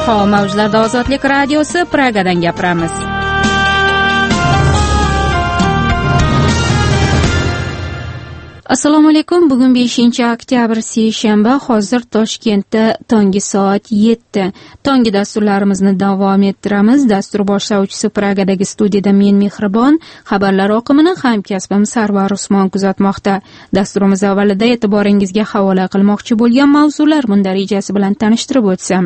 Mavjlarda Ozodlik radiosi, Pragadan gapiramiz. Assalomu alaykum. Bugun 5-oktyabr seshanba. Hozir Toshkentda tongi soat 7. Tongi dasturlarimizni davom ettiramiz. Dastur boshlovchisi Pragadagi studiyada men Mehribon, xabarlar oqimini hamkasbim Sarvar Usmon kuzatmoqda. Dasturimiz avvalida e'tiboringizga havola qilmoqchi bo'lgan mavzular bunda rejasi bilan tanishtirib o'tsam.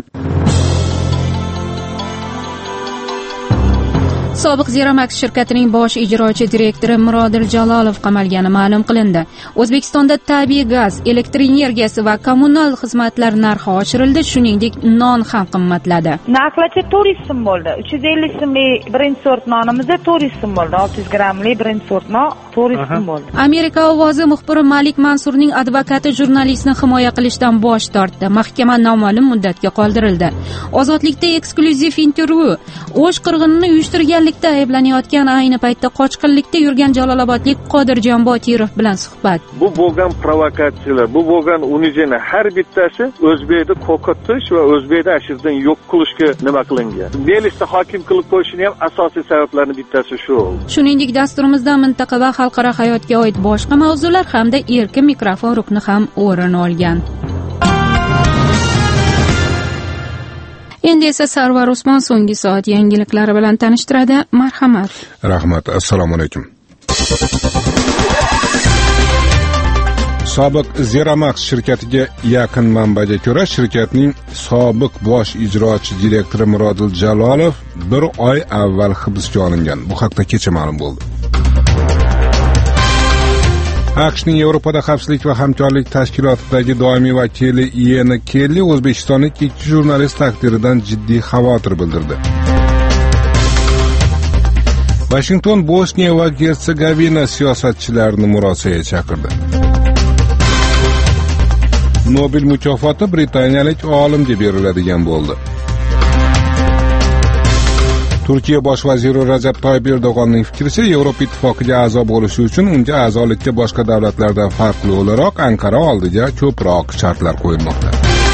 Sobiq Zeramax shirkatining bosh ijrochi direktori Mirodil Jalolov qamalgani ma'lum qilindi. O'zbekistonda tabiiy gaz, elektr energiyasi va kommunal xizmatlar narxi oshirildi, shuningdek non ham qimmatladi. Narxlarcha 400 so'm bo'ldi. 350 so'mlik birinchi sort nonimizda 400 so'm bo'ldi. 600 grammlik birinchi sort non 400 so'm bo'ldi. Amerika ovozi muxbiri Malik Mansurning advokati jurnalistni himoya qilishdan bosh tortdi. Mahkama noma'lum muddatga qoldirildi. Ozodlikda eksklyuziv intervyu. O'sh qirg'inini uyushtirgan ayblanayotgan ayni paytda qochqinlikda yurgan jalolobodlik Qodirjon Botirov bilan suhbat. Bu bo'lgan provokatsiyalar, bu bo'lgan unijeni har bittasi O'zbekda qo'rqitish va O'zbekda ashirdan yo'q qilishga nima qilingan. Belista hokim qilib qo'yishning ham asosiy sabablarining bittasi shu. Shuningdek, dasturimizda mintaqa va xalqaro hayotga oid boshqa mavzular hamda erkin mikrofon rukni ham o'rin olgan. Endi esa Sarvar Usmon so'nggi soat yangiliklari bilan tanishtiradi. Marhamat. Rahmat. Assalomu alaykum. Sobiq Zeramax shirkatiga yaqin manbaga ko'ra, shirkatning sobiq bosh ijrochi direktori Mirodil Jalolov 1 oy avval hibsga olingan. Bu haqda kecha ma'lum bo'ldi. AQShning Yevropada xavfsizlik va hamkorlik tashkilotidagi doimiy vakili Ian Kelli o'zbekistonlik 2 jurnalist taqdiridan jiddiy xavotir bildirdi. Washington Bosniya va Gersegovina siyosatchilarini murosaga chaqirdi. Nobel mukofoti britaniyalik olimga beriladigan bo'ldi. Turkiya bosh vaziri Rajab Toyyib Erdo'g'onning fikricha, Yevropa ittifoqiga a'zo bo'lishi uchun unga a'zolikka boshqa davlatlardan farqli o'laroq Anqara oldiga ko'proq shartlar qo'yilmoqda.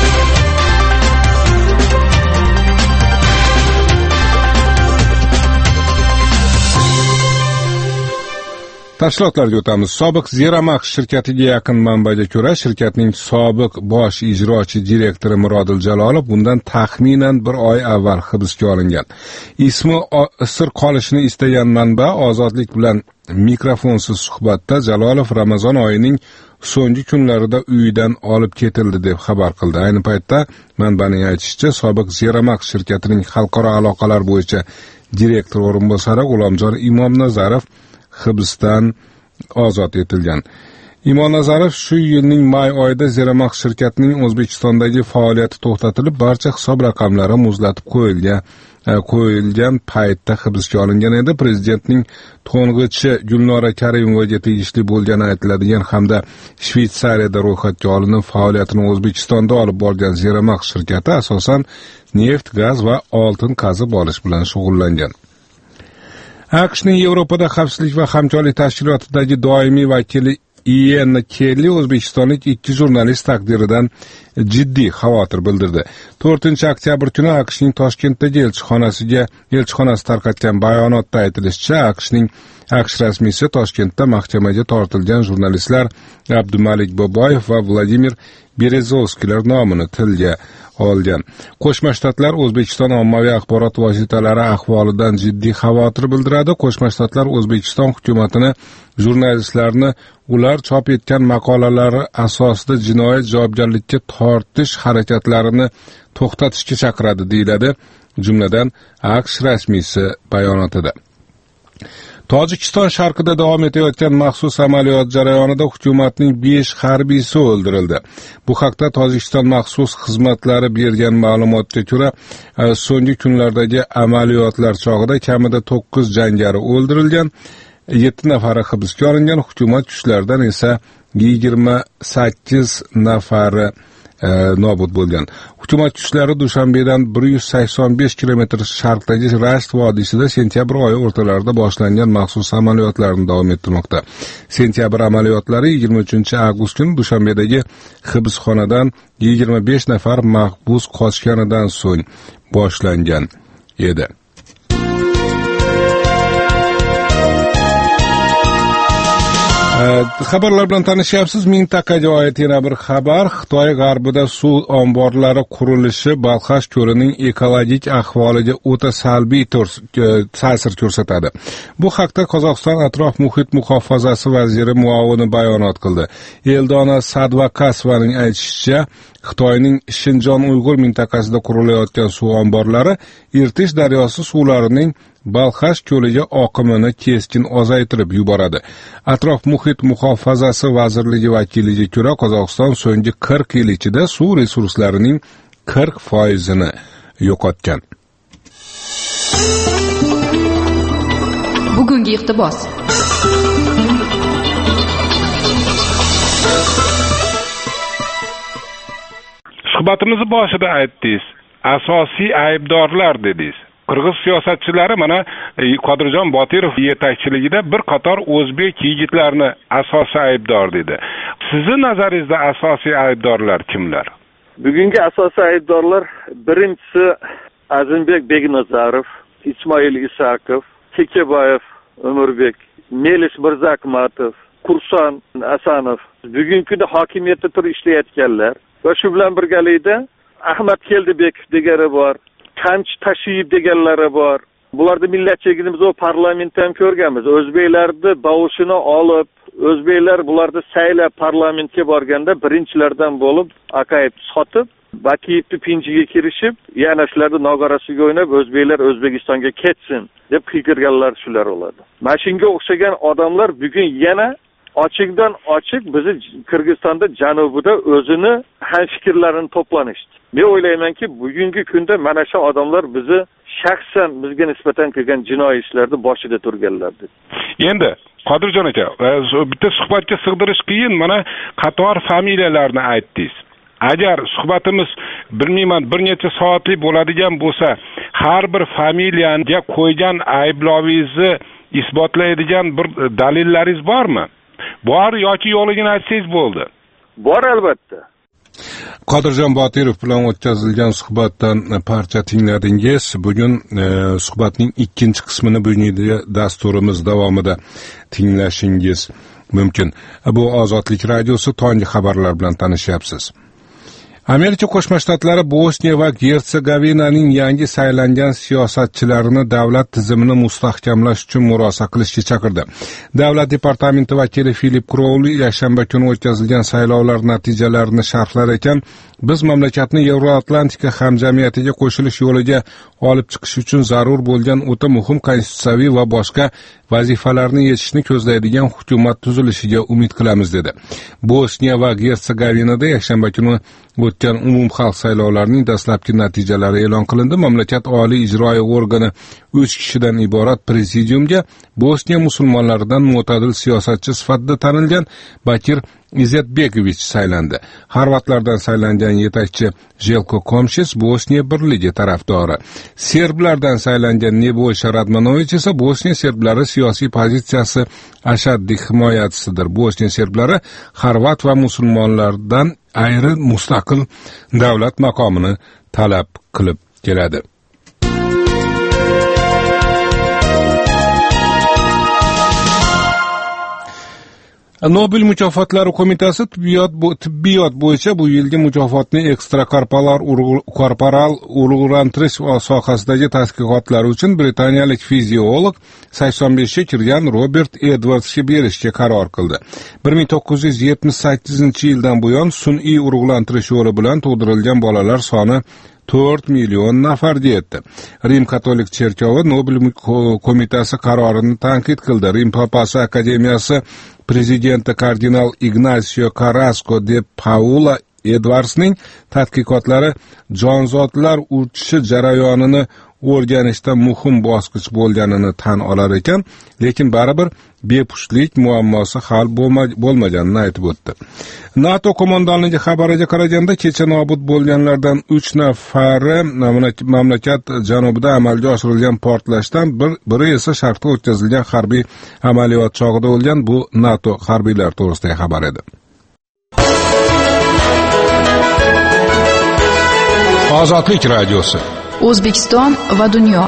Tafsilotlarga o'tamiz. Sobiq Zeramax shirkatiga yaqin manbaga ko'ra, shirkatning sobiq bosh ijrochi direktori Mirodil Jalolov bundan taxminan 1 oy avval hibsga olingan. Ismi sir qolishini istagan manba Ozodlik bilan mikrofonsiz suhbatda Jalolov Ramazon oyining so'nggi kunlarida uyidan olib ketildi deb xabar qildi. Ayni paytda manbaning aytishicha, sobiq Zeramax shirkatining xalqaro aloqalar bo'yicha direktor o'rinbosari G'ulomjon Imomnazarov hibsdan ozod etilgan. Imomnazarov shu yilning may oyida Zeramax shirkatining O'zbekistondagi faoliyati to'xtatilib, barcha hisob raqamlari muzlatib qo'yilgan paytda hibsga olingan edi. Prezidentning to'ng'ichi Gulnora Karimovaga tegishli bo'lgani aytiladigan hamda Shveysariyada ro'yxatga olinib faoliyatini O'zbekistonda olib borgan Zeramax shirkati asosan neft, gaz va oltin qazib olish bilan shug'ullangan. AQShning Yevropada xavfsizlik va hamkorlik tashkilotidagi doimiy vakili Ian Kelli o'zbekistonlik 2 jurnalist taqdiridan jiddiy xavotir bildirdi. 4-oktyabr kuni AQShning Toshkentdagi elchixonasi tarqatgan bayonotda aytilishicha, AQSh rasmiysi Toshkentda mahkamaga tortilgan jurnalistlar Abdumalik Boboyev va Vladimir Berezovskiylar nomini tilga olgan. Qo'shma Shtatlar O'zbekiston ommaviy axborot vositalari ahvolidan jiddiy xavotir bildiradi. Qo'shma Shtatlar O'zbekiston hukumatini jurnalistlarni ular chop etgan maqolalari asosida jinoyat javobgarlikka tortish harakatlarini to'xtatishga chaqiradi, deyiladi jumladan AQSh rasmiysi bayonotida. Tojikiston sharqida davom etayotgan maxsus amaliyot jarayonida hukumatning 5 harbiysi o'ldirildi. Bu haqda Tojikiston maxsus xizmatlari bergan ma'lumotga ko'ra, so'nggi kunlardagi amaliyotlar chog'ida kamida 9 jangari o'ldirilgan, 7 nafari hibsga olingan, hukumat kuchlaridan esa 28 nafari nobud bo'lgan. Hukumat kuchlari Dushanbedan 185 kilometr sharqdagi Rasht vodiysida sentyabr oyi o'rtalarida boshlangan maxsus amaliyotlarni davom ettirmoqda. Sentyabr amaliyotlari 23-avgust kuni Dushanbedagi hibsxonadan 25 nafar mahbus qochganidan so'ng boshlangan edi. Xabarlar bilan tanishyapsiz. Mintaqaga oid yana bir xabar. Xitoy g'arbida suv omborlari qurilishi Balxash ko'lining ekologik ahvoliga o'ta salbiy ta'sir ko'rsatadi. Bu haqda Qozog'iston atrof muhit muhofazasi vaziri muovini bayonot qildi. Eldona Sadvakasovaning aytishicha, Xitoyning Shinjon Uyg'ur mintaqasida qurilayotgan suv omborlari Irtish daryosi suvlarining Balxash ko'liga oqimini keskin ozaytirib yuboradi. Atrof muhit muhofazasi vazirligi vakiliga ko'ra, Qozog'iston so'nggi 40 yil ichida suv resurslarining 40%ni yo'qotgan. Bugungi iqtibos. Suhbatimizni boshida aytdingiz, asosiy aybdorlar dedingiz. Qirg'iz siyosatchilari mana Qodirjon Botirov yetakchiligida bir qator o'zbek yigitlarini asosiy aybdor dedi. Sizning nazaringizda asosiy aybdorlar kimlar? Bugungi asosiy aybdorlar birinchisi Azimbek Begnazarov, Ismoil Isakov, Kekebayev Umurbek, Melis Mirzakmatov, Kurson Asanov bugungi kunda hokimiyatda turib ishlayotganlar va shu bilan birgalikda Ahmad Keldibekov degani bor, Qamchi Tashiyev deganlari bor. Bularni millatchiligimiz o parlamentda ham ko'rganmiz. O'zbeklarni davushini olib, o'zbeklar bularni saylab parlamentga borganda birinchilardan bo'lib, Aqayib sotib, Bakiyevni pinjiga kirishib, yana shularni nogorasiga o'ynab, o'zbeklar O'zbekistonga ketsin deb qiyqirganlar shular bo'ladi. Mashinaga o'xshagan odamlar bugun yana ochiqdan ochiq bizni Qirg'izistonda janubida o'zini hamfikrlarini to'planishdi. Men o'ylaymanki, bugungi kunda mana shu odamlar bizni shaxsan bizga nisbatan qilgan jinoiy ishlarni boshida turganlardir. Endi Qodirjon aka, bitta suhbatga sig'dirish qiyin, mana qator familiyalarni aytdingiz. Agar suhbatimiz bilmayman bir necha soatlik bo'ladigan bo'lsa, har bir familiyaga qo'ygan ayblovingizni isbotlaydigan bir dalillaringiz bormi? Bor yoki yo'qligini aytsangiz bo'ldi. Bor albatta. Qodirjon Botirov bilan o'tkazilgan suhbatdan parcha tingladingiz. Bugun suhbatning ikkinchi qismini bugungi dasturimiz davomida tinglashingiz mumkin. Bu Ozodlik radiosi, tonggi xabarlar bilan tanishyapsiz. Amerika Qo'shma Shtatlari Bosniya va Gertsegovinaning yangi saylangan siyosatchilarini davlat tizimini mustahkamlash uchun murosa qilishga chaqirdi. Davlat departamenti vakili Filip Crowley yakshanba kuni o'tkazilgan saylovlar natijalarini sharhlar ekan, biz mamlakatni Yevroatlantika hamjamiyatiga qo'shilish yo'liga olib chiqish uchun zarur bo'lgan o'ta muhim konstitutsiyaviy va boshqa vazifalarni yechishni ko'zlaydigan hukumat tuzilishiga umid qilamiz dedi. Bosniya va Gertsegovinada yakshanba kuni o'tgan umumxalq saylovlarining dastlabki natijalari e'lon qilindi. Mamlakat oliy ijroiya organi 3 kishidan iborat prezidiumga Bosniya musulmonlaridan mo'tadil siyosatchi sifatida tanilgan Bakir Izetbekovich saylandi. Xorvatlardan saylangan yetakchi Jelko Komshis Bosniya birligi tarafdori. Serblardan saylangan Nebojša Radmanović esa Bosniya serblari siyosiy pozitsiyasi ashaddiy himoyachisidir. Bosniya serblari xorvat va musulmonlardan ayri mustaqil davlat maqomini talab qilib keladi. Nobel mukofotlari qo'mitasi tibbiyot bo'yicha bu yilgi mukofotni ekstrakorporal urug'lantirish sohasidagi tadqiqotlari uchun britaniyalik fiziolog 85 ga kirgan Robert Edwardsga berishga qaror qildi. 1978-yildan buyon sun'iy urug'lantirish yo'li bilan tug'dirilgan bolalar soni 4 million nafarga yetdi. Rim katolik cherkovi Nobel qo'mitasi qarorini tanqid qildi. Rim papasi akademiyasi prezidenti kardinal Ignacio Carrasco de Paula Edwardsning tadqiqotlari jonzotlar uchishi jarayonini o'rganishda muhim bosqich bo'lganini tan olar ekan, lekin baribir bepushtlik muammosi hal bo'lmaganini aytib o'tdi. NATO qo'mondonligi xabariga qaraganda, kecha nobud bo'lganlardan 3 nafari mamlakat janubida amalga oshirilgan portlashdan, biri esa sharqda o'tkazilgan harbiy amaliyot chog'ida o'lgan. Bu NATO harbiylar to'g'risidagi xabar edi. Ozodlik radiosi. O'zbekiston va dunyo.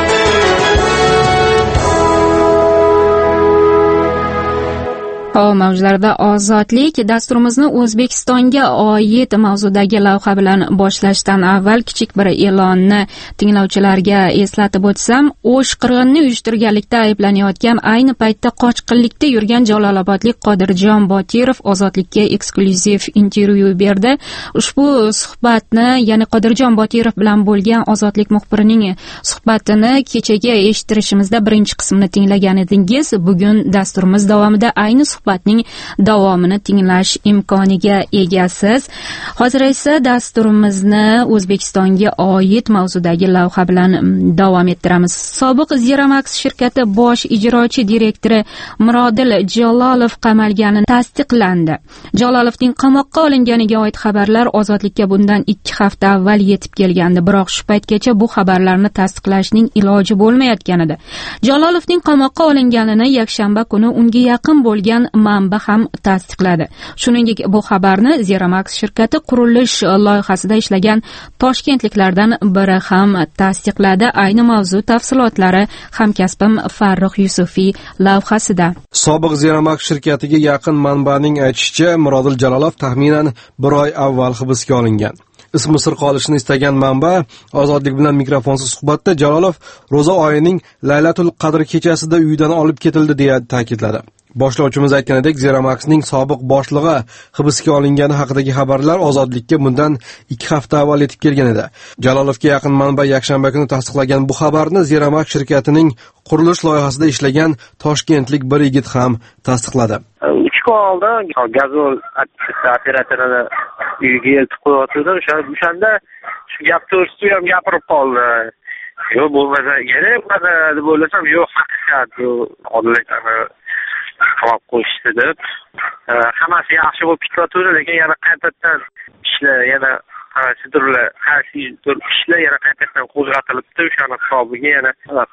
Mavzularda ozodlik dasturimizni O'zbekistonga oid mavzudagi lavha bilan boshlashdan avval kichik bir e'lonni tinglovchilarga eslatib o'tsam, O'sh qirg'inni uyushtirganlikda ayblanayotgan, ayni paytda qochqinlikda yurgan Jalolobodlik Qodirjon Botirov ozodlikka eksklyuziv intervyu berdi. Ushbu suhbatni, ya'ni Qodirjon Botirov bilan bo'lgan ozodlik muxbirining suhbatini kechagi eshittirishimizda birinchi qismini tinglagan edingiz. Bugun dasturimiz davomida ayni suhbatning davomini tinglash imkoniga egasiz. Hozir esa dasturimizni O'zbekistonga oid mavzudagi lavha bilan davom ettiramiz. Sobiq Zeramax shirkati bosh ijrochi direktori Mirodil Jalolov qamalgani tasdiqlandi. Jalolovning qamoqqa olinganiga oid xabarlar Ozodlikka bundan 2 hafta avval yetib kelgandi, biroq shu paytgacha bu xabarlarni tasdiqlashning iloji bo'lmayotgan edi. Jalolovning qamoqqa olinganini yakshanba kuni unga yaqin bo'lgan manba ham tasdiqladi. Shuningdek, bu xabarni Zeramax shirkati qurilish loyihasida ishlagan toshkentliklardan biri ham tasdiqladi. Ayni mavzu tafsilotlari hamkasbim Farruh Yusufiy lavhasida. Sobiq Zeramax shirkatiga yaqin manbaning aytishicha, Mirodil Jalolov taxminan 1 oy avval hibsga olingan. Ismi sir qolishini istagan manba Ozodlik bilan mikrofonsiz suhbatda Jalolov ro'za oyining Laylatul Qadr kechasida uyidan olib ketildi deya ta'kidladi. Boshlovchimiz aytganidek, Zeramaxning sobiq boshlig'i hibsga olingani haqidagi xabarlar Ozodlikka bundan 2 hafta avval yetib kelgan edi. Jalolovga yaqin manba yakshanba kuni tasdiqlagan bu xabarni Zeramax shirkatining qurilish loyihasida ishlagan toshkentlik bir yigit ham tasdiqladi. 3 kun oldin gazol operatorni uyiga eltib qo'yotdi. O'shanda shu gap to'g'risida ham gapirib qoldi. Yo'q, bo'lmasa kerak, deb o'ylasam, yo'q, haqiqat bu odilliklarni qilib qo'yishdi deb. Hammasi yaxshi bo'lib ketayotdi, lekin yana qaytadan ishlar, yana sidurlar, qaysi ishlar yana qaytadan qo'zg'atilibdi. O'shani hisobiga yana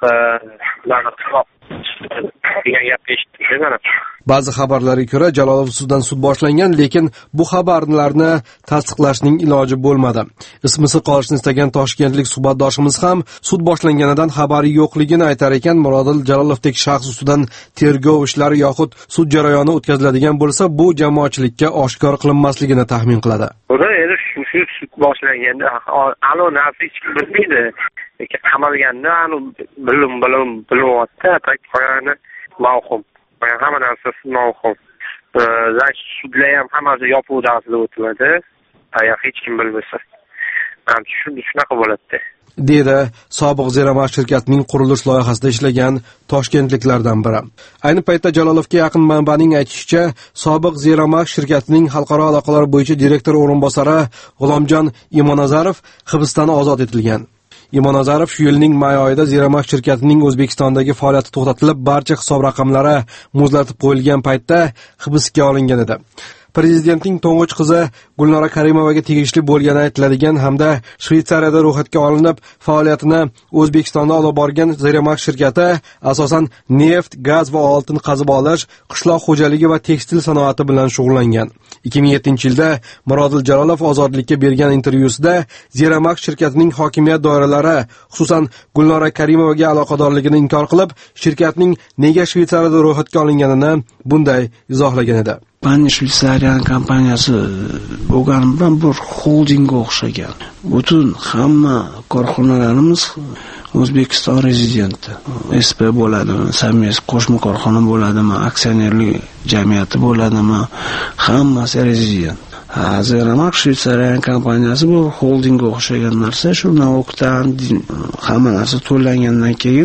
ularni qilib degan gap eshitdim mana. Ba'zi xabarlarga ko'ra Jalolov suddan sud boshlangan, lekin bu xabarlarni tasdiqlashning iloji bo'lmadi. Ismisi qolishni istagan toshkentlik suhbatdoshimiz ham sud boshlanganidan xabari yo'qligini aytar ekan. Mirodil Jalolovdek shaxs ustidan tergov ishlari yoxud sud jarayoni o'tkaziladigan bo'lsa, bu jamoatchilikka oshkor qilinmasligini taxmin qiladi. Endi shu sud boshlanganda alo narsa hech kim bilmaydi. Lekin qamalganda bilyapti, qo'yani mavhum. Hamma narsasi mavhum. Sudlar ham hammasi yopiq darsda o'tadi. Hech kim bilmasa. Shunaqa bo'ladi. Dedi sobiq Zeramax shirkatining qurilish loyihasida ishlagan toshkentliklardan biri. Ayni paytda Jalolovga yaqin manbaning aytishicha, sobiq Zeramax shirkatining xalqaro aloqalar bo'yicha direktor o'rinbosari G'ulomjon Imonazarov hibsdan ozod etilgan. Imonazarov shu yilning may oyida Zeramax shirkatining O'zbekistondagi faoliyati to'xtatilib, barcha hisob raqamlari muzlatib qo'yilgan paytda hibsga olingan edi. Prezidentning to'ng'ich qizi Gulnora Karimovaga tegishli bo'lgani aytiladigan hamda Shveysariyada ro'yxatga olinib, faoliyatini O'zbekistonda olib borgan Zeramax shirkati asosan neft, gaz va oltin qazib olish, qishloq xo'jaligi va tekstil sanoati bilan shug'ullangan. 2007-yilda Mirodil Jalolov Ozodlikka bergan intervyusida Zeramax shirkatining hokimiyat doiralari, xususan Gulnora Karimovaga aloqadorligini inkor qilib, shirkatning nega Shveysariyada ro'yxatga olinganini bunday izohlagan edi. Shveysariya kompaniyasi bo'lgani bilan bir xoldingga o'xshagan. Butun hamma korxonalarimiz O'zbekiston rezidenti. SP bo'ladimi, Samis qo'shma korxona bo'ladimi, aksionerlik jamiyati bo'ladimi, hammasi rezident. Zeramax Shveysariya kompaniyasi bu xoldingga o'xshagan narsa. Shu navokdan hamma narsa to'langandan keyin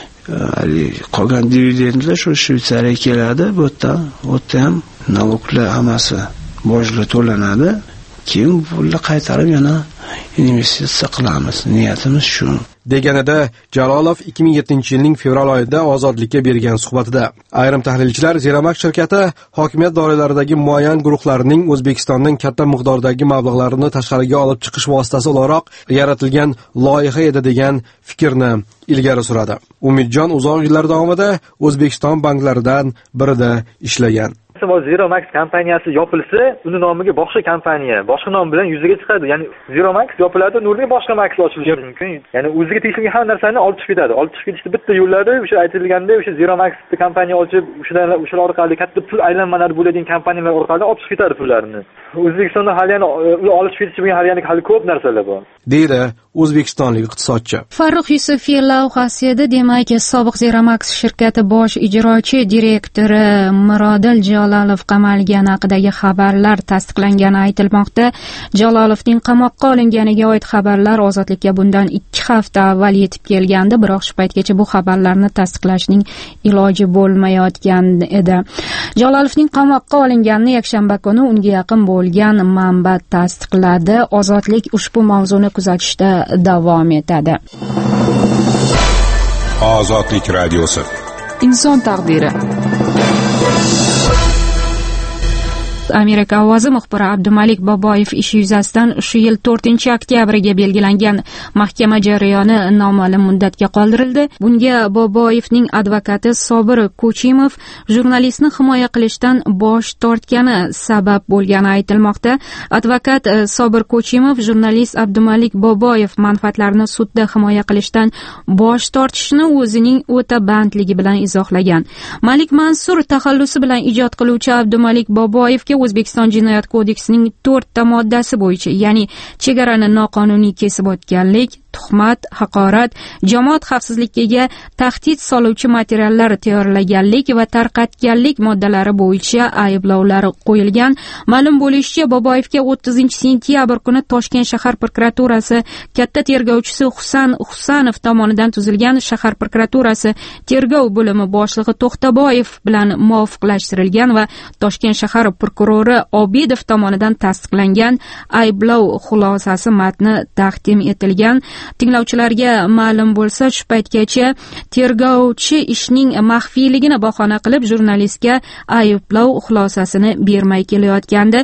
qolgan dividendlar shu Shveysariyaga keladi. Bu yerda ham naloglar hammasi bojlar to'lanadi. Keyin pulni qaytarib yana investitsiya qilamiz. Niyatimiz shu. deganida Jalolov 2007-yilning fevral oyida Ozodlikka bergan suhbatida. Ayrim tahlilchilar Zeramak shirkati hokimiyat doiralaridagi muayyan guruhlarning O'zbekistondan katta miqdordagi mablag'larini tashqariga olib chiqish vositasi o'laroq yaratilgan loyiha edi degan fikrni ilgari suradi. Umidjon uzoq yillar davomida O'zbekiston banklaridan birida ishlagan. Zeromax kompaniyasi yopilsa, uni nomiga boshqa kompaniya, boshqa nom bilan yuzaga chiqadi. Ya'ni Zeromax yopiladi, o'rniga boshqa Max ochilishi mumkin. Ya'ni o'ziga tegishli hamma narsani olib chiqib ketadi. Olib chiqib ketishda bitta yo'llari o'sha aytilganda, o'sha Zeromax kompaniya ochib, o'shalar orqali katta pul aylanmalari bo'ladigan kompaniyalar orqali olib chiqib ketadi pullarini. O'zbekistonda hali yana olib chiqib ketish bilan hali ko'p narsalar bor. Deydi o'zbekistonlik iqtisodchi. Farruh Yusufov lavhasida, demak, sobiq Zeromax shirkati bosh ijrochi direktori Mirodil Jalolov qamalgani haqidagi xabarlar tasdiqlangani aytilmoqda. Jalolovning qamoqqa olinganiga oid xabarlar Ozodlikka bundan 2 hafta avval yetib kelgandi, biroq shu paytgacha bu xabarlarni tasdiqlashning iloji bo'lmayotgan edi. Jalolovning qamoqqa olinganini yakshanba kuni unga yaqin bo'lgan manba tasdiqladi. Ozodlik ushbu mavzuni kuzatishda davom etadi. Ozodlik radiosi. Inson taqdiri. Amerika ovozi muxbiri Abdumalik Boboyev ishi yuzasidan shu yil 4-oktyabriga belgilangan mahkama jarayoni noma'lum muddatga qoldirildi. Bunga Boboyevning advokati Sobir Kochimov jurnalistni himoya qilishdan bosh tortgani sabab bo'lgani aytilmoqda. Advokat Sobir Kochimov jurnalist Abdumalik Boboyev manfaatlarini sudda himoya qilishdan bosh tortishni o'zining o'ta bandligi bilan izohlagan. Malik Mansur taxallusi bilan ijod qiluvchi Abdumalik Boboyevga O'zbekiston Jinoyat kodeksining 4 ta moddasi bo'yicha, ya'ni chegarani noqonuniy kesib o'tganlik, tuhmat, haqorat, jamoat xavfsizligiga tahdid soluvchi materiallar tayyorlaganlik va tarqatganlik moddalari bo'yicha ayblovlar qo'yilgan. Ma'lum bo'lishicha, Boboyevga 30-sentyabr kuni Toshkent shahar prokuraturasi katta tergovchisi Husan Husanov tomonidan tuzilgan shahar prokuraturasi tergov bo'limi boshlig'i To'xtaboyev bilan muvofiqlashtirilgan va Toshkent shahar prokurori Obidov tomonidan tasdiqlangan ayblov xulosasi matni taqdim etilgan. Tinglovchilarga ma'lum bo'lsa, shu paytgacha tergovchi ishning maxfiyligini bahona qilib jurnalistga ayblov xulosasini bermay kelayotgandi.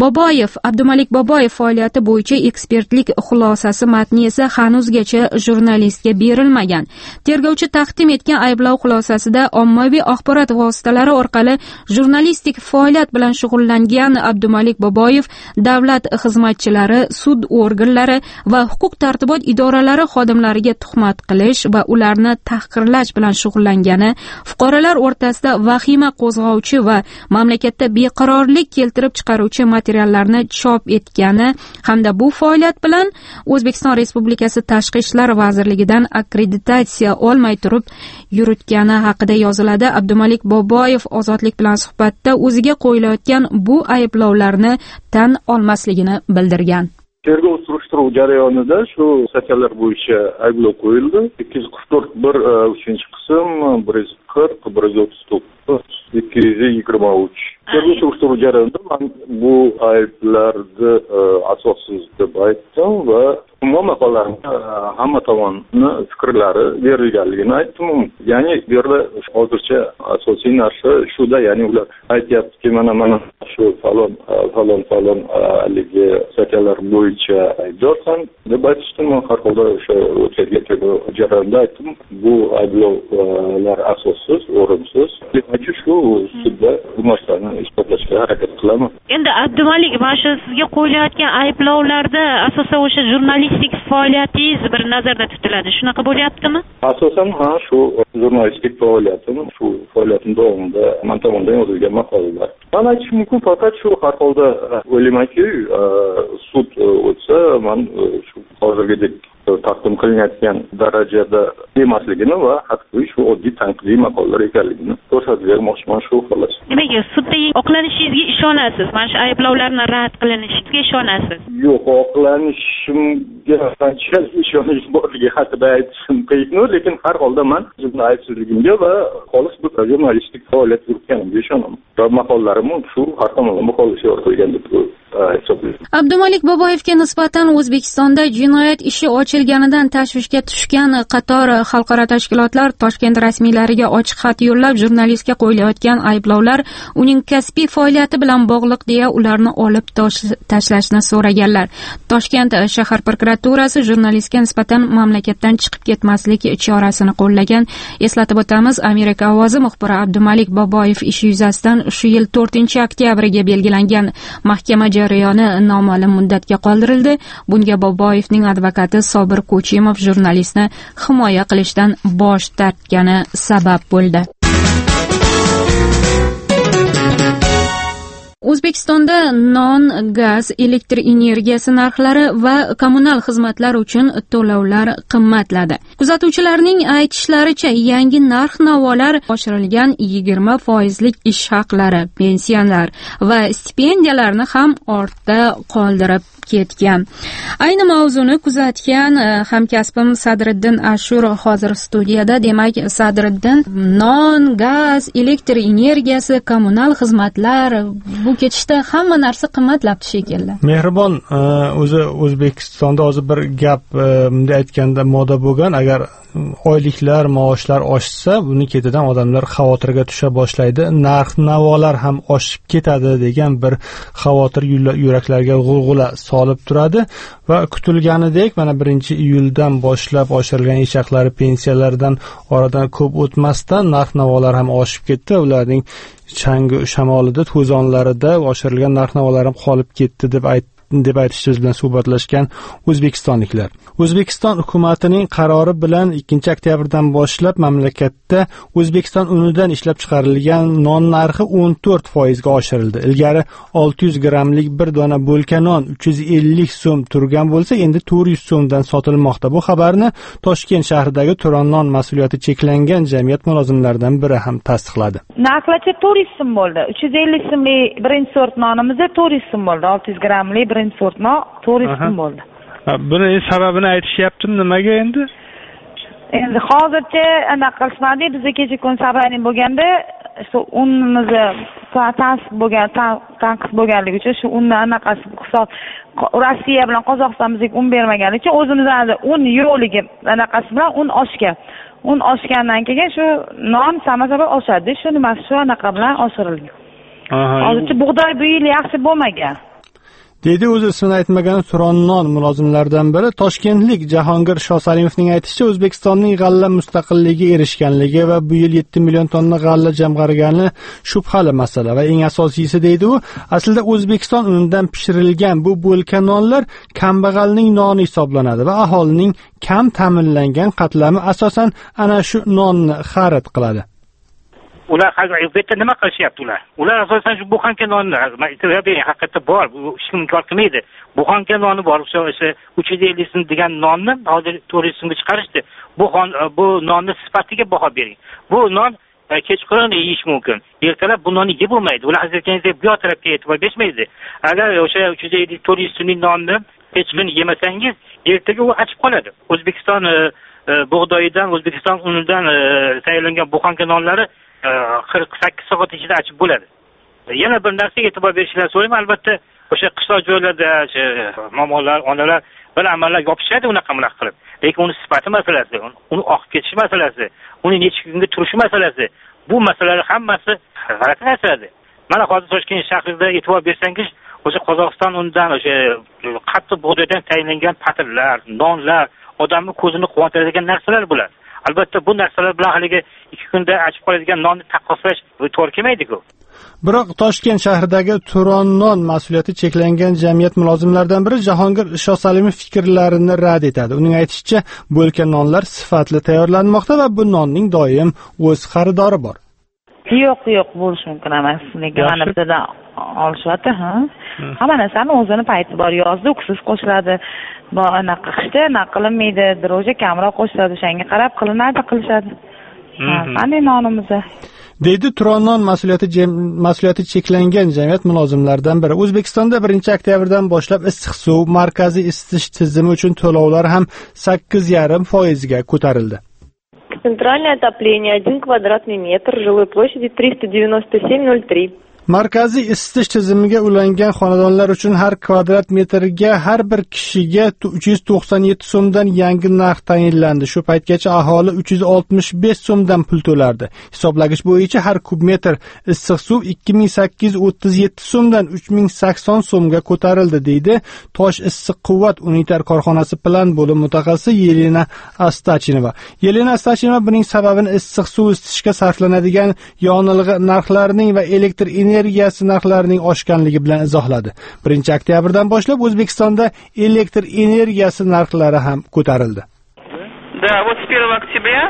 Abdumalik Boboyev faoliyati bo'yicha ekspertlik xulosasi matni esa hanuzgacha jurnalistga berilmagan. Tergovchi taqdim etgan ayblov xulosasida ommaviy axborot vositalari orqali jurnalistik faoliyat bilan shug'ullangan Abdumalik Boboyev davlat xizmatchilari, sud organlari va huquq tartibot idoralari xodimlariga tuhmat qilish va ularni tahqirlash bilan shug'ullangani, fuqarolar o'rtasida vahima qo'zg'ovchi va mamlakatda beqarorlik keltirib chiqaruvchi materiallarni chop etgani hamda bu faoliyat bilan O'zbekiston Respublikasi Tashqi ishlar vazirligidan akkreditatsiya olmay turib yuritgani haqida yoziladi. Abdumalik Boboyev Ozodlik bilan suhbatda o'ziga qo'yilayotgan bu ayblovlarni tan olmasligini bildirgan. Tergov surishtiruv jarayonida shu statuyalar bo'yicha ayblov qo'yildi. 244 3-qism, 140, 139, 223. Tergov surishtiruv jarayonida men bu ayblarni asossiz deb aytdim va umuman holatda hamma tomonni fikrlari berilganligini aytdim. Ya'ni bu yerda hozircha asosiy narsa shuda, ya'ni ular aytyaptiki, mana shu falon haligi statuyalar bo'yicha aybdorsan deb aytishdi. Men har holda o'sha o'tgan jarayonda aytdim, bu ayblovlar asossiz, o'rinsiz. Demak, shu sudda bu narsani isbotlashga harakat qilaman. Endi Abdumalik, mana shu sizga qo'yilayotgan ayblovlarda asosan o'sha jurnalistik faoliyatingiz bir nazarda tutiladi. Shunaqa bo'lyaptimi? Asosan shu jurnalistik faoliyatim, shu faoliyatim davomida men tomonidan yozilgan maqolalar. Men aytishim mumkin, faqat shu har holda o'ylaymanki, sud o'tsa, men shu hozirgidek taqdim qilinayotgan darajada emasligini va hatto shu oddiy tanqidiy maqolalar ekanligini ko'rsatib bermoqchiman, shu xolos. Demak, sudda oqlanishingizga ishonasiz? Mana shu ayblovlarni rad qilinishiga ishonasiz? Yo'q, oqlanishimga qancha ishonish borligi haqida aytishim qiyin, lekin har holda men o'zimning aybsizligimga va xolis bir jurnalistik faoliyat yuritganimga ishonaman. Va maqolalarim shu har tomonlama qolishi yo'q qilgan deb hisoblayman. Abdumalik Boboyevga nisbatan O'zbekistonda jinoyat ishi ochilganidan tashvishga tushgan qator xalqaro tashkilotlar Toshkent rasmiylariga ochiq xat yo'llab, jurnalistga qo'yilayotgan ayblovlar uning kasbiy faoliyati bilan bog'liq deya ularni olib tashlashni so'raganlar. Toshkent shahar prokuraturasi jurnalistga nisbatan mamlakatdan chiqib ketmaslik chorasini qo'llagan. Eslatib o'tamiz, Amerika ovozi muxbiri Abdumalik Boboyev ishi yuzasidan shu yil 4-oktyabriga belgilangan mahkama jarayoni noma'lum muddatga qoldirildi. Bunga Boboyevning advokati Sobir Ko'chimov jurnalistni himoya qilishdan bosh tortgani sabab bo'ldi. O'zbekistonda non, gaz, elektr energiyasi narxlari va kommunal xizmatlar uchun to'lovlar qimmatladi. Kuzatuvchilarning aytishlaricha, yangi narx-navolar oshirilgan 20% ish haqlari, pensiyalar va stipendiyalarni ham ortda qoldirib ketgan. Ayni mavzuni kuzatgan hamkasbim Sadriddin Ashur hozir studiyada. Demak, Sadriddin, non, gaz, elektr energiyasi, kommunal xizmatlar, bu ketishda hamma narsa qimmatlabdi shekilli. Mehribon, o'zi O'zbekistonda hozir bir gap bunday aytganda moda bo'lgan, agar oyliklar, maoshlar oshsa, buni ketidan odamlar xavotirga tusha boshlaydi. Narx-navolar ham oshib ketadi degan bir xavotir yuraklarga g'ulg'ula solib turadi va kutilganidek mana 1-iyuldan boshlab oshirilgan ish haqlari, pensiyalardan oradan ko'p o'tmasdan narx-navolar ham oshib ketdi. Ularning changi shamolida, to'zonlarida oshirilgan narx-navolar ham qolib ketdi deb aytishimiz bilan suhbatlashgan o'zbekistonliklar. O'zbekiston hukumatining qarori bilan 2-oktyabrdan boshlab mamlakatda O'zbekiston unidan ishlab chiqarilgan non narxi 14% ga oshirildi. Ilgari 600 grammlik bir dona bo'lka non 350 so'm turgan bo'lsa, endi 400 so'mdan sotilmoqda. Bu xabarni Toshkent shahridagi Turon non mas'uliyati cheklangan jamiyat mulozimlaridan biri ham tasdiqladi. Narxlacha 400 so'm bo'ldi. 350 so'mlik birinchi sort nonimizda 400 so'm bo'ldi. 600 grammlik birinchi sort non 400 so'm bo'ldi. Buni sababini aytishyaptim, nimaga endi? Endi hozircha anaqa qilishmadi. Bizga kecha kun sababli bo'lganda, shu unimizni tanqis bo'lganligi uchun shu unni anaqasi hisob Rossiya bilan Qozog'iston bizga un bermaganligi uchun o'zimizda un yo'qligi anaqasi bilan un oshgan. Un oshgandan keyin shu non sama-sabab oshadi. Shu nimasi shu anaqa bilan oshirilgan. Hozircha bug'doy bu yil yaxshi bo'lmagan. Dedi o'zi ismini aytmagan Turon non mulozimlaridan biri. Toshkentlik Jahongir Shosalimovning aytishicha, O'zbekistonning g'alla mustaqilligiga erishganligi va bu yil 7 million tonna g'alla jamg'argani shubhali masala va eng asosiysi, deydi u, aslida O'zbekiston unidan pishirilgan bu bo'lka nonlar kambag'alning noni hisoblanadi va aholining kam ta'minlangan qatlami asosan ana shu nonni xarid qiladi. Ular hozirda nima qilishyapti ular? Ular asosan shu buxanka nonni, haqiqatda bor, bu hech kim inkor qilmaydi. Buxanka noni bor, o'sha 350 so'm degan nonni hozir 400 so'mga chiqarishdi. Bu nonni sifatiga baho bering. Bu non kechqurun yeyish mumkin. Ertalab bu nonni yeb bo'lmaydi. Ular hazratlaringiz bu tarafga e'tibor bermaydi. Agar o'sha 350-400 so'mlik nonni kechqurun yemasangiz, ertaga u achib qoladi. O'zbekiston bug'doyidan, O'zbekiston unidan tayyorlangan buxanka nonlari 48 soat ichida achib bo'ladi. Yana bir narsaga e'tibor berishingizni so'rayman. Albatta, o'sha qishloq joylarda momolar, onalar bir amallar yopishadi unaqa qilib. Lekin uni sifati masalasi, uni oqib ketishi masalasi, uni necha kunga turishi masalasi, bu masalalar hammasi g'alati narsadir. Mana hozir Toshkent shahrida e'tibor bersangiz, o'sha Qozog'iston undan o'sha qattiq bug'doydan tayyorlangan patirlar, nonlar, odamning ko'zini quvontiradigan narsalar bular. Albatta bu narsalar bilan haligi 2 kunda achib qoladigan nonni taqqoslash to'g'ri kelmaydi-ku. Biroq Toshkent shahridagi Turon non mas'uliyati cheklangan jamiyat mulozimlaridan biri Jahongir Shosalimov fikrlarini rad etadi. Uning aytishicha, bo'lka nonlar sifatli tayyorlanmoqda va bu nonning doim o'z xaridori bor. Yo'q, bo'lishi mumkin emas. Lekin mana bizda olishyapti, hamma narsani o'zini payti bor. Yozda uksiz qo'shiladi. Bu anaqa qishda qilinmaydi, droja kamroq qo'shiladi. O'shanga qarab qilishadi. Qanday nonimiz? Deydi Turon non mas'uliyati cheklangan jamiyat mulozimlaridan biri. O'zbekistonda 1-oktyabrdan boshlab issiq suv, markaziy isitish tizimi uchun to'lovlar ham 8,5% ga ko'tarildi. Центральное отопление 1 квадратный метр, жилой площади 397,03. Markaziy isitish tizimiga ulangan xonadonlar uchun har kvadrat metrga har bir kishiga 397 so'mdan yangi narx tayinlandi. Shu paytgacha aholi 365 so'mdan pul to'lardi. Hisoblagich bo'yicha har kub metr issiq suv 2837 so'mdan 3080 so'mga ko'tarildi, deydi Tosh issiq quvvat unitar korxonasi plan bo'lim mutaxassisi Yelena Astachinova. Yelena Astachinova buning sababini issiq suv isitishga sarflanadigan yonilg'i narxlarining va elektr energiyasi narxlarining oshganligi bilan izohladi. 1-oktyabrdan boshlab O'zbekistonda elektr energiyasi narxlari ham ko'tarildi. Да, вот с 1 октября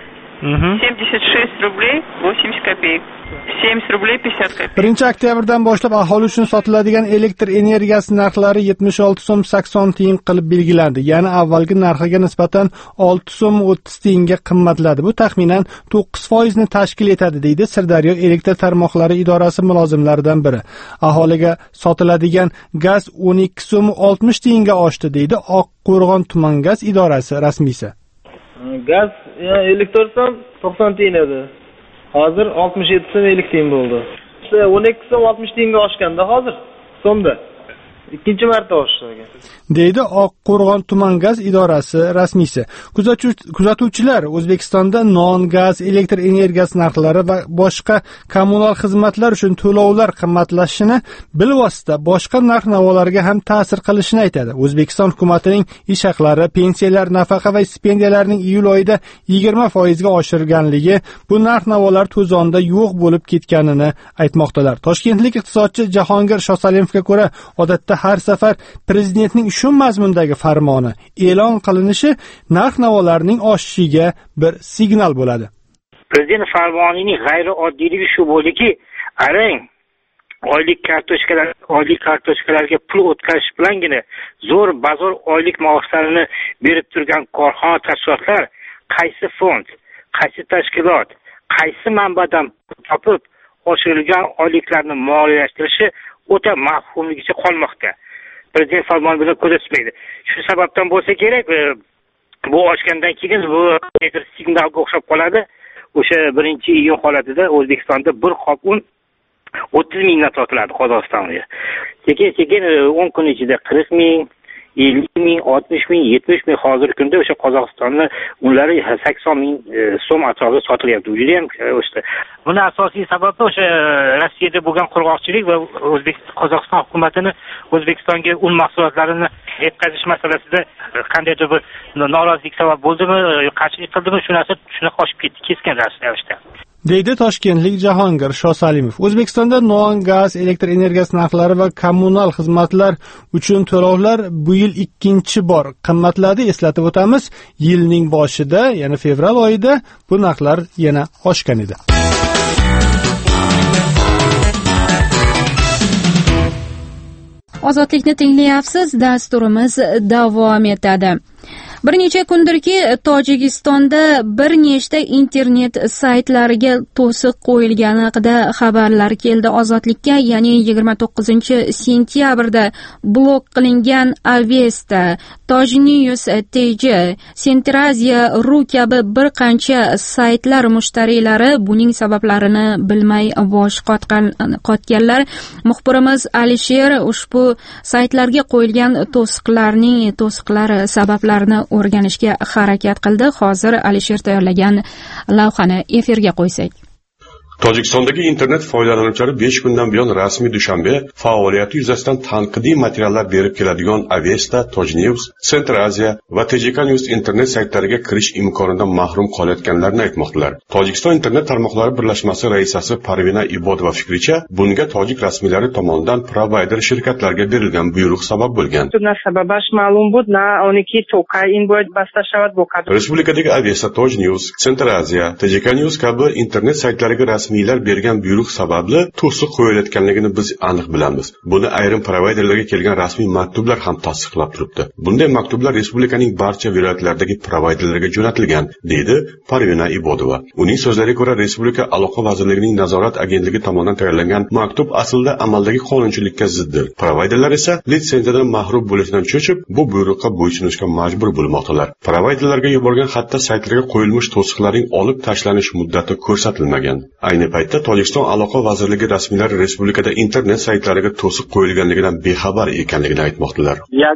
76 рублей 80 копеек. 70 рублей 50 копеек. 1-oktyabrdan boshlab aholi uchun sotiladigan elektr energiyasi narxlari 76 so'm 80 tiyin qilib belgilandi. Ya'ni avvalgi narxiga nisbatan 6 so'm 30 tiyinga qimmatladi. Bu taxminan 9% ni tashkil etadi, deydi Sirdaryo elektr tarmoqlari idorasi mulozimlaridan biri. Aholiga sotiladigan gaz 12 so'm 60 tiyinga oshdi, deydi Oqqo'rg'on tuman gaz idorasi rasmiysi. Gaz 50 so'm 90 tiyin edi. Hozir 67 so'm 50 tiyin bo'ldi. 12 so'm 60 tiyinga oshganda hozir so'mda. Ikkinchi marta oshdi, deydi Oqqo'rg'on tuman gaz idorasi rasmiysi. Kuzatuvchilar O'zbekistonda non, gaz, elektr energiyasi narxlari va boshqa kommunal xizmatlar uchun to'lovlar qimmatlashishini bilvosita boshqa narx-navolarga ham ta'sir qilishini aytadi. O'zbekiston hukumatining ish haqlari, pensiyalar, nafaqa va stipendiyalarining iyul oyida 20% ga oshirganligi bu narx-navolar to'zonda yo'q bo'lib ketganini aytmoqdalar. Toshkentlik iqtisodchi Jahongir Shosalimovga ko'ra, odatda har safar prezidentning shu mazmundagi farmoni e'lon qilinishi narx-navolarning oshishiga bir signal bo'ladi. Prezident farmonining g'ayrioddiyligi shu bo'ldiki, arang oylik kartochkalarga pul o'tkazish bilangina zo'r bazor oylik maoshlarini berib turgan korxona tashkilotlar qaysi fond, qaysi tashkilot, qaysi manbadan topib oshirilgan oyliklarni moliyalashtirishi o'ta mavhumligicha qolmoqda. Prezident farmoni bilan ko'rsatmaydi. Shu sababdan bo'lsa kerak, bu oshgandan keyin bu bir signalga o'xshab qoladi. O'sha 1-iyun holatida O'zbekistonda bir qop un 30 mingdan sotiladi Qozog'istonga. Sekin 10 kun ichida 40 ming, 50 ming, 60 ming, 70 ming hozirgi kunda o'sha Qozog'istonni unlari 80 ming so'm atrofida sotilyapti. Juda ham o'sdi. Buni asosiy sababi o'sha Rossiyada bo'lgan qurg'oqchilik va Qozog'iston hukumatini O'zbekistonga un mahsulotlarini yetkazish masalasida qandaydir bir norozilik sabab bo'ldimi, qarshilik qildimi, shu narsa shunaqa oshib ketdi keskin ravishda. deydi toshkentlik Jahongir Shosalimov. O'zbekistonda non, gaz, elektr energiyasi narxlari va kommunal xizmatlar uchun to'lovlar bu yil ikkinchi bor qimmatladi. Eslatib o'tamiz, yilning boshida, ya'ni fevral oyida bu narxlar yana oshgan edi. Ozodlikni tinglayapsiz, dasturimiz davom etadi. Bir necha kundirki Tojikistonda bir nechta internet saytlariga to'siq qo'yilgani haqida xabarlar keldi. Ozodlikka, ya'ni 29-sentyabrda blok qilingan Avesta, Tojnews TJ, Centrazia.ru kabi bir qancha saytlar mushtariylari buning sabablarini bilmay bosh qotganlar. Muxbirimiz Alisher ushbu saytlarga qo'yilgan to'siqlar sabablarini o'rganishga harakat qildi. Hozir Alisher tayyorlagan lavhani efirga qo'ysak. Tojikistondagi internet foydalanuvchilari 5 kundan buyon rasmiy dushanba faoliyati yuzasidan tanqidiy materiallar berib keladigan Avesta, Tojnews, Centrazia va TJK News internet saytlariga kirish imkonidan mahrum qolayotganlarini aytmoqdalar. Tojikiston internet tarmoqlari birlashmasi raisasi Parvina Ibodova fikricha, bunga tojik rasmiylari tomonidan provayder shirkatlarga berilgan buyruq sabab bo'lgan. Respublikadagi Avesta, Tojnews, Centrazia, TJK News kabi internet saytlariga rasmiylar bergan buyruq sababli to'siq qo'yilayotganligini biz aniq bilamiz. Buni ayrim provayderlarga kelgan rasmiy maktublar ham tasdiqlab turibdi. Bunday maktublar respublikaning barcha viloyatlaridagi provayderlarga jo'natilgan, deydi Parvina Ibodova. Uning so'zlariga ko'ra, Respublika Aloqa vazirligining nazorat agentligi tomonidan tayyorlangan maktub aslida amaldagi qonunchilikka ziddir. Provayderlar esa litsenziyadan mahrum bo'lishdan cho'chib, bu buyruqqa bo'ysunishga majbur bo'lmoqdalar. Provayderlarga yuborgan xatda saytlarga qo'yilmish to'siqlarning olib tashlanish muddati ko'rsatilmagan. Ayni paytda Tojikiston aloqa vazirligi rasmiylari respublikada internet saytlariga to'siq qo'yilganligidan bexabar ekanligini aytmoqdalar.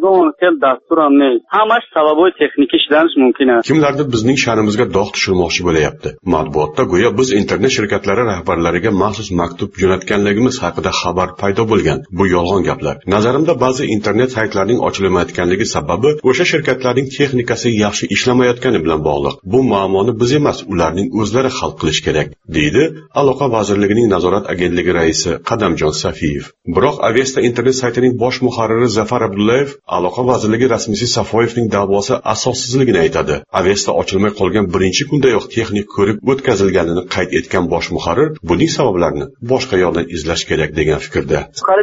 Kimlardir bizning sha'nimizga dog' tushirmoqchi bo'layapti. Matbuotda go'yo biz internet shirkatlari rahbarlariga maxsus maktub jo'natganligimiz haqida xabar paydo bo'lgan. Bu yolg'on gaplar. Nazarimda ba'zi internet saytlarining ochilmayotganligi sababi o'sha shirkatlarning texnikasi yaxshi ishlamayotgani bilan bog'liq. Bu muammoni biz emas, ularning o'zlari hal qilish kerak, deydi Aloqa vazirligining nazorat agentligi raisi Qadamjon Safiyev. Biroq Avesta internet saytining bosh muharriri Zafar Abdullayev Aloqa vazirligi rasmiysi Safoyevning da'vosi asossizligini aytadi. Avesta ochilmay qolgan birinchi kundayoq texnik ko'rib o'tkazilganini qayd etgan bosh muharrir buning sabablarini boshqa yo'ldan izlash kerak degan fikrda.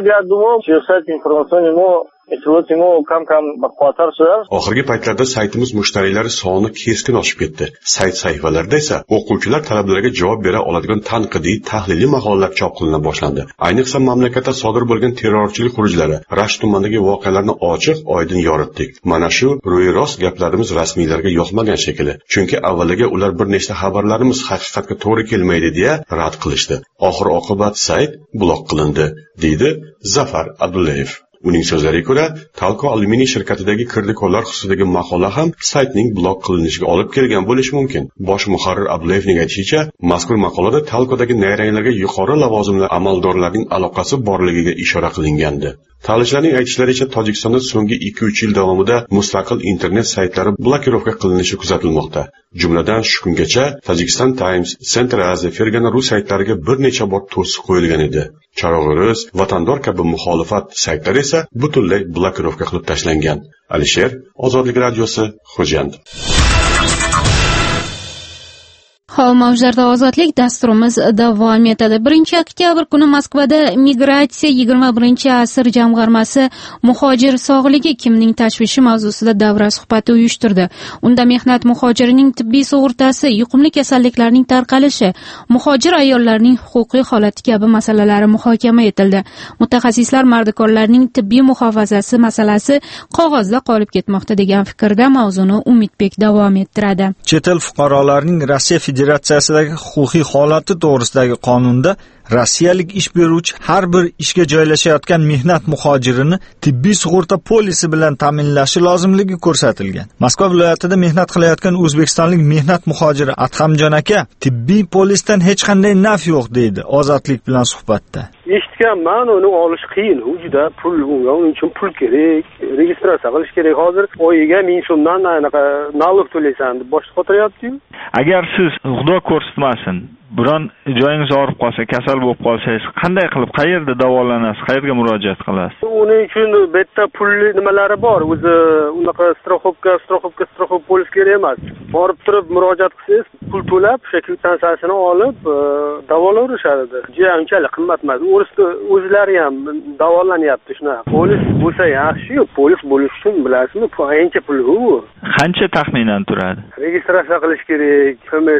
Oxirgi paytlarda saytimiz mushtariylari soni keskin oshib ketdi. Sayt sahifalarida esa o'quvchilar talablariga javob bera oladigan tanqidiy, tahliliy maqolalar chop qilina boshlandi. Ayniqsa mamlakatda sodir bo'lgan terrorchilik xurujlari, Rashk tumanidagi voqealarni ochiq, oydin yoritdik. Mana shu ro'y-rost gaplarimiz rasmiylarga yoqmagan shekilli. Chunki avvaliga ular bir nechta xabarlarimiz haqiqatga to'g'ri kelmaydi deya rad qilishdi. Oxir-oqibat sayt blok qilindi, deydi Zafar Abdullayev. Uning so'zlariga ko'ra, Talco alyuminiy shirkatidagi kirdikorlar xususidagi maqola ham saytning blok qilinishiga olib kelgan bo'lishi mumkin. Bosh muharrir Abdullayevning aytishicha, mazkur maqolada Talcodagi nayranglarga yuqori lavozimli amaldorlarning aloqasi borligiga ishora qilingandi. Tanishlarning aytishlaricha, Tojikistonda so'nggi 2-3 yil davomida mustaqil internet saytlari blokirovka qilinishi kuzatilmoqda. Jumladan shu kungacha Tajikistan Times, Central Asia, Fergana Rus saytlariga bir necha bor to'siq qo'yilgan edi. Charog'iruz, Vatandor kabi muxolifat saytlari esa butunlay blokirovka qilib tashlangan. Alisher, Ozodlik radiosi, Xo'jand. Hol mavzularda ozodlik dasturimiz davom etadi. 1-oktyabr kuni Moskvada migratsiya 21-asr jamg'armasi muhojir sog'ligi kimning tashvishi mavzusida davra suhbati uyushtirdi. Unda mehnat muhojirining tibbiy sug'urtasi, yuqumli kasalliklarning tarqalishi, muhojir ayollarning huquqiy holati kabi masalalari muhokama etildi. Mutaxassislar mardikorlarning tibbiy muhofazasi masalasi qog'ozda qolib ketmoqda degan fikrda mavzuni Umidbek davom ettiradi. Chet el fuqarolarining Rossiya Federatsiyasidagi huquqiy holati to'g'risidagi qonunda rossiyalik ish beruvchi har bir ishga joylashayotgan mehnat muhojirini tibbiy sug'urta polisi bilan ta'minlashi lozimligi ko'rsatilgan. Moskva viloyatida mehnat qilayotgan o'zbekistonlik mehnat muhojiri Adhamjon aka tibbiy polisdan hech qanday naf yo'q deydi Ozodlik bilan suhbatda. Eshitganman, uni olish qiyin. U juda pul, uning uchun pul kerak, registratsiya qilish kerak. Hozir oyiga 1000 so'mdan anaqa nalog to'laysan deb boshqa qo'tiryapti-yu. Agar siz Xudo ko'rsatmasin biron joyingiz og'rib qolsa, kasal bo'lib qolsangiz, qanday qilib, qayerda davolanasiz, qayerga murojaat qilasiz? Uning uchun bitta pulli nimalari bor. O'zi unaqa strokhovka polis kerak emas. Borib turib murojaat qilsangiz, pul to'lab, o'sha kvitantsiyasini olib, davolanishadi. Juda unchalik qimmat emas. O'zlari ham davolanyapti shunaqa. Polis bo'lsa yaxshi-yu, polis bo'lish uchun bilasizmi, ancha pul u. Qancha taxminan turadi? Registratsiya qilish kerak,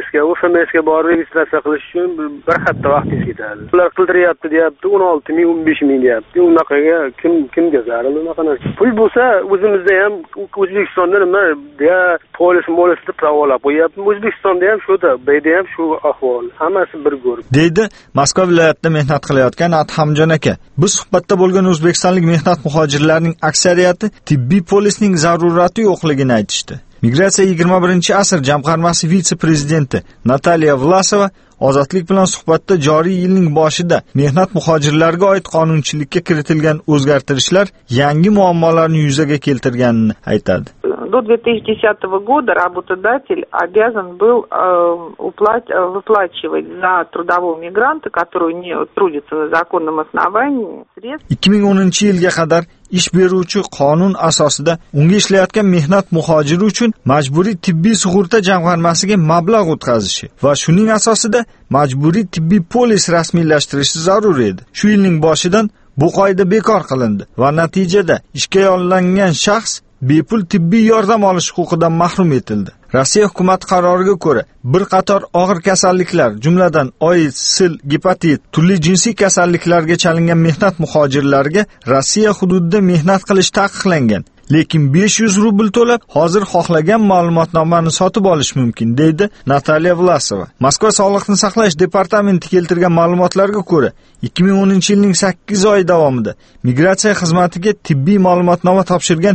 FMSga borib registratsiya qilish uchun bir hafta vaqtingiz ketadi. Ular qildiryapti deyapti, 16 ming, 15 ming deyapti. Unaqaga kimga zarar unaqa narsa. Pul bo'lsa, o'zimizda ham O'zbekistonda nima deya polis deb davolab qo'yapti. O'zbekistonda ham shuda, bu yerda ham shu ahvol. Hammasi bir go'r. Deydi Moskva viloyatida mehnat qilayotgan Adhamjon aka. Biz suhbatda bo'lgan o'zbekistonlik mehnat muhojirlarining aksariyati tibbiy polisning zarurati yo'qligini aytishdi. Migratsiya 21-asr jamg'armasi vitse-prezidenti Nataliya Vlasova Ozodlik bilan suhbatda joriy yilning boshida mehnat muhojirlariga oid qonunchilikka kiritilgan o'zgartirishlar yangi muammolarni yuzaga keltirganini aytadi. До 2010 года работодатель обязан был выплачивать за трудового мигранта, который не трудится на законном основании, средств. 2010-yilga qadar ish beruvchi qonun asosida unga ishlayotgan mehnat muhojiri uchun majburiy tibbiy sug'urta jamg'armasiga mablag' o'tkazishi va shuning asosida majburiy tibbiy polis rasmiylashtirishi zarur edi. Shu yilning boshidan bu qoida bekor qilindi va natijada ishga yollangan shaxs bepul tibbiy yordam olish huquqidan mahrum etildi. Rossiya hukumat qaroriga ko'ra, bir qator og'ir kasalliklar, jumladan AIDS, sil, gepatit, turli jinsiy kasalliklarga chalingan mehnat muhojirlariga Rossiya hududida mehnat qilish taqiqlangan. lekin 500 rubl to'lab hozir xohlagan ma'lumotnomani sotib olish mumkin, deydi Natalya Vlasova. Moskva Sog'liqni saqlash departamenti keltirgan ma'lumotlarga ko'ra, 2010-yilning 8 oy davomida migratsiya xizmatiga tibbiy ma'lumotnoma topshirgan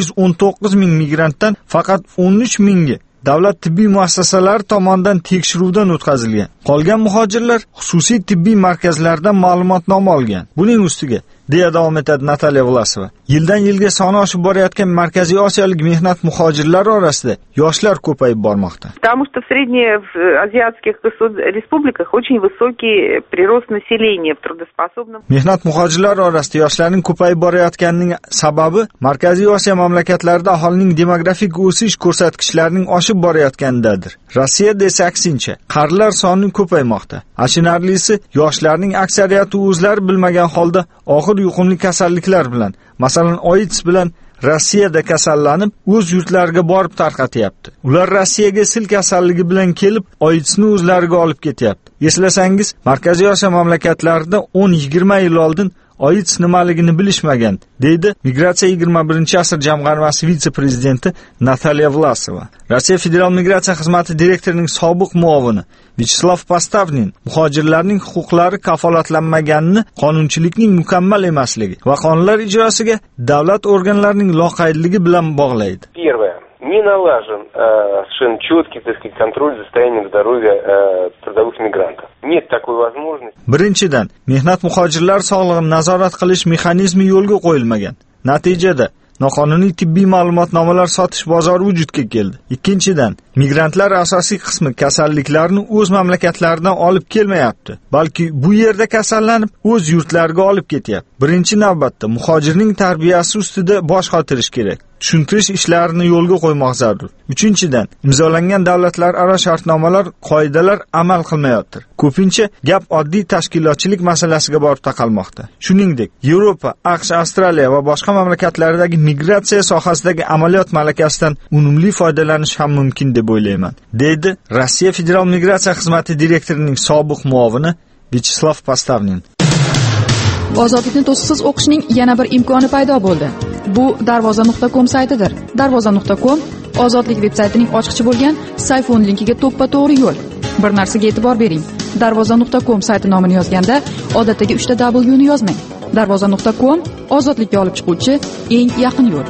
119 ming migrantdan faqat 13 mingi davlat tibbiy muassasalari tomonidan tekshiruvdan o'tkazilgan. Qolgan muhojirlar xususiy tibbiy markazlardan ma'lumotnoma olgan. Buning ustiga, deya davom etadi Natalya Vlasova, yildan yilga soni oshib borayotgan Markaziy Osiyolik mehnat muhojirlari orasida yoshlar ko'payib bormoqda. Потому что в среднеазиатских республиках очень высокий прирост населения в трудоспособном. Mehnat muhojirlari orasida yoshlarning ko'payib borayotganining sababi Markaziy Osiyo mamlakatlarida aholining demografik o'sish ko'rsatkichlarining oshib borayotganidadir. Rossiyada esa aksincha, qarilar soni ko'paymoqda. Achinarlisi, yoshlarning aksariyati o'zlari bilmagan holda og'ir yuqumli kasalliklar bilan, masalan AIDS bilan Rossiyada kasallanib, o'z yurtlariga borib tarqatyapti. Ular Rossiyaga sil kasalligi bilan kelib, AIDSni o'zlariga olib ketyapti. Eslasangiz, Markaziy Osiyo mamlakatlarida 10-20 yil oldin AIDS nimaligini bilishmagan, deydi Migratsiya 21-asr jamg'armasi vitse-prezidenti Natalya Vlasova. Rossiya Federal migratsiya xizmati direktorining sobiq muovini Vyacheslav Postavnin muhojirlarning huquqlari kafolatlanmaganini qonunchilikning mukammal emasligi va qonunlar ijrosiga davlat organlarining loqaydligi bilan bog'laydi. Не налажен совершенно четкий, так сказать, контроль за состоянием здоровья трудовых мигрантов. Нет такой возможности. Birinchidan, mehnat muhojirlar sog'lig'ini nazorat qilish mexanizmi yo'lga qo'yilmagan. Natijada noqonuniy tibbiy ma'lumotnomalar sotish bozori vujudga keldi. Ikkinchidan, migrantlar asosiy qismi kasalliklarni o'z mamlakatlaridan olib kelmayapti, balki bu yerda kasallanib o'z yurtlariga olib ketyapti. Birinchi navbatda muhojirning tarbiyasi ustida bosh qotirish kerak. Tushuntirish ishlarini yo'lga qo'ymoq zarur. Uchinchidan, imzolangan davlatlararo shartnomalar, qoidalar amal qilmayaptir. Ko'pincha gap oddiy tashkilotchilik masalasiga borib taqalmoqda. Shuningdek, Yevropa, AQSh, Avstraliya va boshqa mamlakatlardagi migratsiya sohasidagi amaliyot malakasidan unumli foydalanish ham mumkin deb o'ylayman, deydi Rossiya Federal migratsiya xizmati direktorining sobiq muovini Vyacheslav Postavnin. Ozodlikni to'siqsiz o'qishning yana bir imkoni paydo bo'ldi. Bu darvoza.com saytidir. Darvoza.com Ozodlik veb-saytining ochiqchi bo'lgan Sayfon linkiga to'ppa-to'g'ri yo'l. Bir narsaga e'tibor bering. Darvoza.com sayti nomini yozganda odatdagi 3 ta W ni yozmang. Darvoza.com ozodlikka olib chiquvchi eng yaqin yo'l.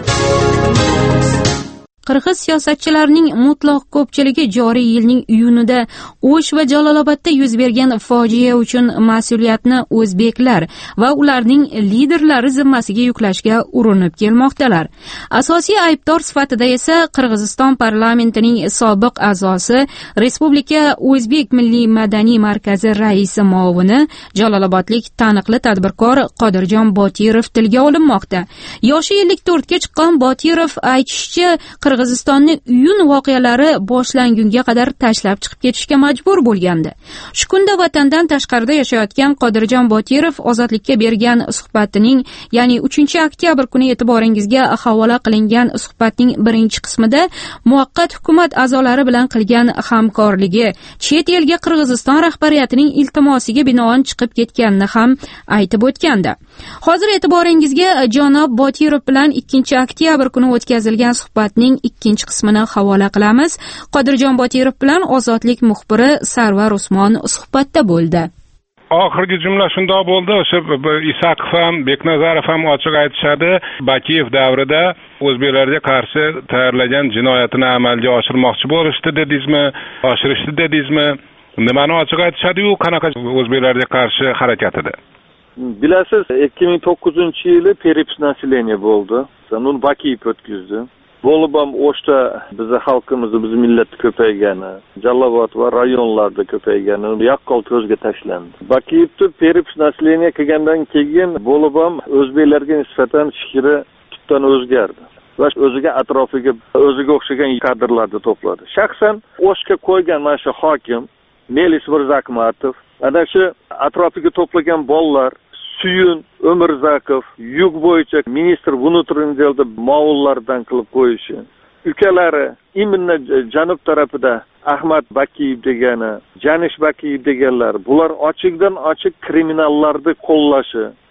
Qirg'iz siyosatchilarining mutlaq ko'pchiligi joriy yilning iyunida O'sh va Jalolobodda yuz bergan fojia uchun mas'uliyatni o'zbeklar va ularning liderlari zimmasiga yuklashga urinib kelmoqdalar. Asosiy aybdor sifatida esa Qirg'iziston parlamentining sobiq a'zosi, Respublika O'zbek Milliy madaniy markazi raisi muovini, Jalolobodlik taniqli tadbirkor Qodirjon Botirov tilga olinmoqda. Yoshi 54 ga chiqqan Botirov aytishicha, Qirg'izistonni iyun voqealari boshlangunga qadar tashlab chiqib ketishga majbur bo'lgandi. Shu kunda vatandan tashqarida yashayotgan Qodirjon Botirov ozodlikka bergan suhbatining, ya'ni 3-oktyabr kuni e'tiboringizga havola qilingan suhbatning birinchi qismida muvaqqat hukumat a'zolari bilan qilgan hamkorligi, chet elga Qirg'iziston rahbariyatining iltimosiga binoan chiqib ketganini ham aytib o'tgandi. Hozir e'tiboringizga janob Botirov bilan 2-oktyabr kuni o'tkazilgan suhbatning ikkinchi qismini havola qilamiz. Qodirjon Botirov bilan Ozodlik muxbiri Sarvar Usmon suhbatda bo'ldi. Oxirgi jumla shundoq bo'ldi. O'sha Isaqov ham, Beknazarov ham ochiq aytishadi. Bakiyev davrida o'zbeklarga qarshi tayyorlagan jinoyatini amalga oshirmoqchi bo'lishdi dedingizmi, oshirishdi dedingizmi? Nimani ochiq aytishadi-yu, qanaqa o'zbeklarga qarshi harakat edi? Bilasiz, 2009-yili perepis nasileniya bo'ldi. Uni Bakiyev o'tkazdi. Bo'lib ham O'shda bizni xalqimiz, bizni millat ko'paygani, Jalolobod va rayonlarda ko'paygani yaqqol ko'zga tashlandi. Bakiyevni perepis nasileniya qilgandan keyin bo'lib ham o'zbeklarga nisbatan fikri tubdan o'zgardi. Va o'ziga atrofiga o'ziga o'xshagan kadrlarni to'pladi. Shaxsan O'shga qo'ygan mana shu hokim Melis Mirzakmatov, ana shu atrofiga to'plagan bolalar Suyun O'mirzakov yuk bo'yicha ministr внутренних дел ma'murlardan qilib qo'yishi. Ukalari imminni janub tarafida Ahmad Bakiyev degani, Janish Bakiyev deganlar, bular ochiqdan ochiq kriminallarni qo'llashi,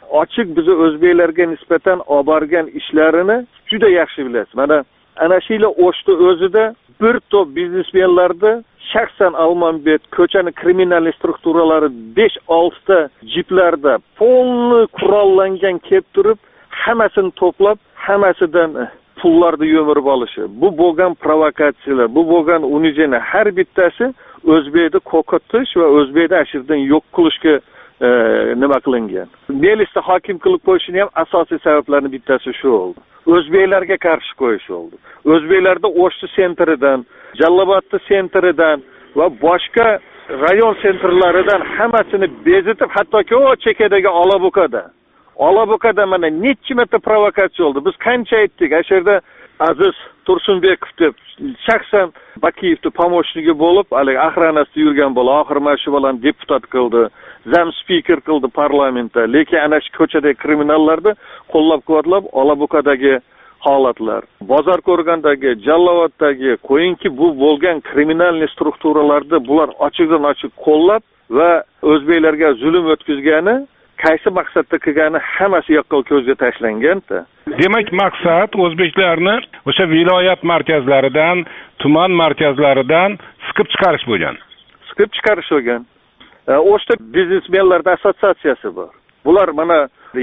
ochiq bizni o'zbeklarga nisbatan olib borgan ishlarini juda yaxshi bilasiz. Mana ana shular O'shda o'zida bir to'p biznesmenlarni shaxsan Almanbek ko'chani kriminal strukturalari 5-6 ta jiplarda polni qurollangan kelib turib, hammasini to'plab, hammasidan pullarni yo'mirib olishi. Bu bo'lgan provokatsiyalar, bu bo'lgan unijeni har bittasi o'zbekni qo'rqitish va o'zbekni ashirdan yo'q qilishga nima qilingan. Melisda hokim qilib qo'yishning ham asosiy sabablarning bittasi shu bo'ldi. O'zbeklarga qarshi qo'yish bo'ldi. O'zbeklarda O'shda sentridan, Jallobodda sentridan va boshqa rayon sentrlaridan hammasini bezitib, hattoki o chekadagi Olabukada mana necha marta provokatsiya oldi. Biz qancha aytdik, o'sha yerda Aziz Tursunbekov deb shaxsan Bakiyevning pomochnigi bo'lib, hali охранасida yurgan bola, oxir mana shu bolani deputat qildi, zam spiker qildi parlamentda. Lekin ana shu ko'chadagi kriminallarni qo'llab-quvvatlab Olabukadagi holatlar, bozor ko'rgandagi, Jalloboddagi, qo'yinki bu bo'lgan kriminal strukturalarda bular ochiqdan ochiq qo'llab va o'zbeklarga zulm o'tkazgani, qaysi maqsadda qilgani hammasi yoqqol ko'zga tashlangan-da. Demak, maqsad o'zbeklarni o'sha viloyat markazlaridan, tuman markazlaridan siqib chiqarish bo'lgan. Siqib chiqarish bo'lgan. O'shda biznesmenlar assotsiatsiyasi bor. Bular mana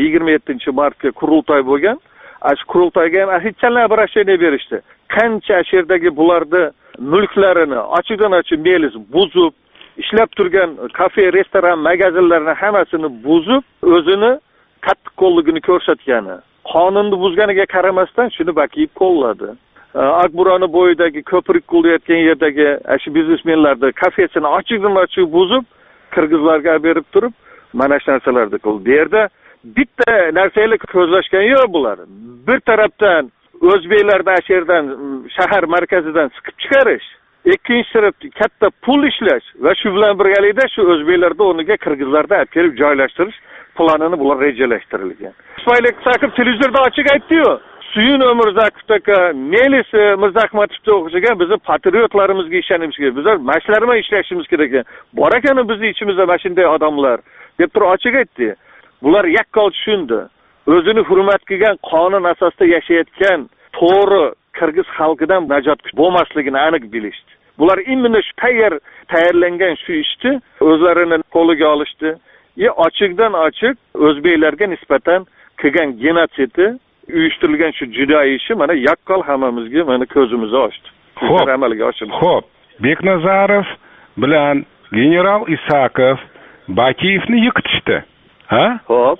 27-martga qurultoy bo'lgan. Ash qurultoyga ham hechchanlar обращение berishdi. Qancha sherdagi bularni mulklarini ochiqdan ochiq melis buzib, ishlab turgan kafe, restoran, magazinlarni hammasini buzib, o'zini qattiq qo'lligini ko'rsatgani, qonunni buzganiga qaramasdan shuni Bakiyev qo'lladi. Akburoni bo'yidagi ko'prik qulayotgan yerdagi shu biznesmenlarni kafesini ochiqdan ochiq buzib, qirg'izlarga berib turib, mana shu narsalarni qildi. Bu yerda bitta narsaga ko'zlashgan yo'q bular. Bir tarafdan o'zbeklarni asherdan, shahar markazidan siqib chiqarish, ikkinchi tarafdan katta pul ishlash va shu bilan birgalikda shu o'zbeklarni o'rniga qirg'izlarni olib kelib joylashtirish planini bular rejalashtirilgan. Ismoil Isoqov televizorda ochiq aytdi-yu, Suyun O'mirzakovga, Melis Mirzahmatovga o'xshagan bizni patriotlarimizga ishonishimiz kerak. Bizlar mashlarma ishlashimiz kerak ekan. Bor ekan bizning ichimizda mana shunday odamlar deb turib ochiq aytdi. Bular yaqqol tushundi. O'zini hurmat qilgan qonun asosida yashayotgan to'g'ri qirg'iz xalqidan najot bo'lmasligini aniq bilishdi. Bular imенно shu tayyorlangan shu ishni o'zlarini qo'liga olishdi. Ochiqdan ochiq o'zbeklarga nisbatan qilgan genotsidi, uyushtirilgan shu jinoiy ishi mana yaqqol hammamizga mana ko'zimizni ochdi. Xo'p, amalga oshirdi. Xo'p, Beknazarov bilan general Isoqov Bakiyevni yiqitishdi. Ha? Xo'p.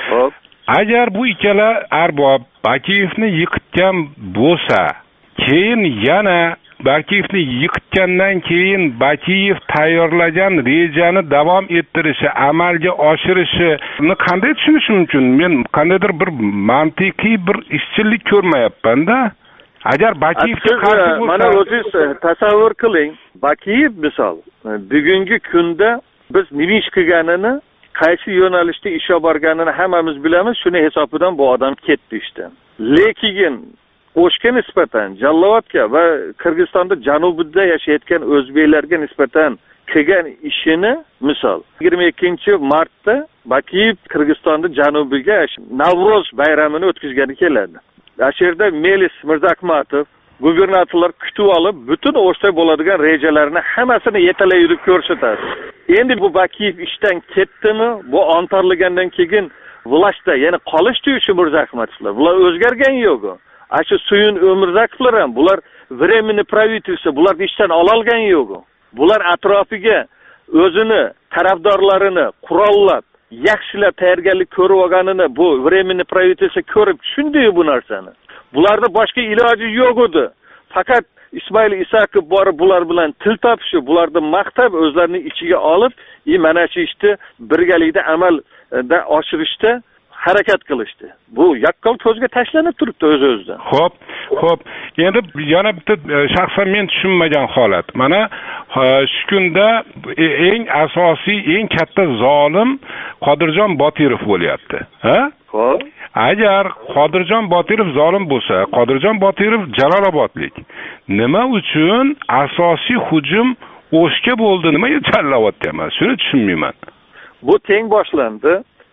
Agar bu ikkala arbob Bakiyevni yiqitgan bo'lsa, keyin yana Bakiyevni yiqitgandan keyin Bakiyev tayyorlagan rejani davom ettirishi, amalga oshirishini qanday tushunish mumkin? Men qandaydir bir mantiqiy bir ishchilik ko'rmayapman-da. Agar Bakiyevga qarshi bo'lsa, mana o'zingiz tasavvur qiling. Bakiyev misol bugungi kunda biz nima ish qilganini, qaysi yo'nalishda ish olib borganini hammamiz bilamiz. Shuni hisobidan bu odam ketdi ishdan. Lekin O'shga nisbatan, Jallobodga va Qirg'izistonda janubida yashayotgan o'zbeklarga nisbatan qilgan ishini misol 22-martda Bakiyev Qirg'izistonda janubiga Navro'z bayramini o'tkazgani keladi. O'sha yerda Melis Mirzahmatov gubernatorlar kutib olib, butun O'shda bo'ladigan rejalarini hammasini yetalay yurib ko'rsatadi. Endi bu Bakiyev ishdan ketdimi? Bu ontorlagandan keyin властьda yana qolishdi shu Mirzahmatovlar. Bular o'zgargan yo'q. Shu Suyun O'mirzakovlar ham bular временный правительство, bularni ishdan ololgan yo'q. Bular atrofiga o'zini tarafdorlarini qurollab, yaxshilab tayyorgarlik ko'rib olganini bu временный правительство ko'rib tushundi bu narsani. Bularda boshqa iloji yo'q edi. Faqat Ismoil Isoqov borib bular bilan til topishib, bularni maqtab, o'zlarining ichiga olib, mana shu ishni birgalikda amalda oshirishda harakat qilishdi. Bu yaqqol ko'zga tashlanib turibdi o'z-o'zidan. Xo'p. Endi yana bitta shaxsan men tushunmagan holat. Mana shu kunda eng asosiy, eng katta zolim Qodirjon Botirov bo'lyapti. Ha? Xo'p. Agar Qodirjon Botirov zolim bo'lsa, Qodirjon Botirov Jalolobodlik. Nima uchun asosiy hujum O'shga bo'ldi? Nimaga Jalolobodga emas? Shuni tushunmayman. Bu teng boshlandi.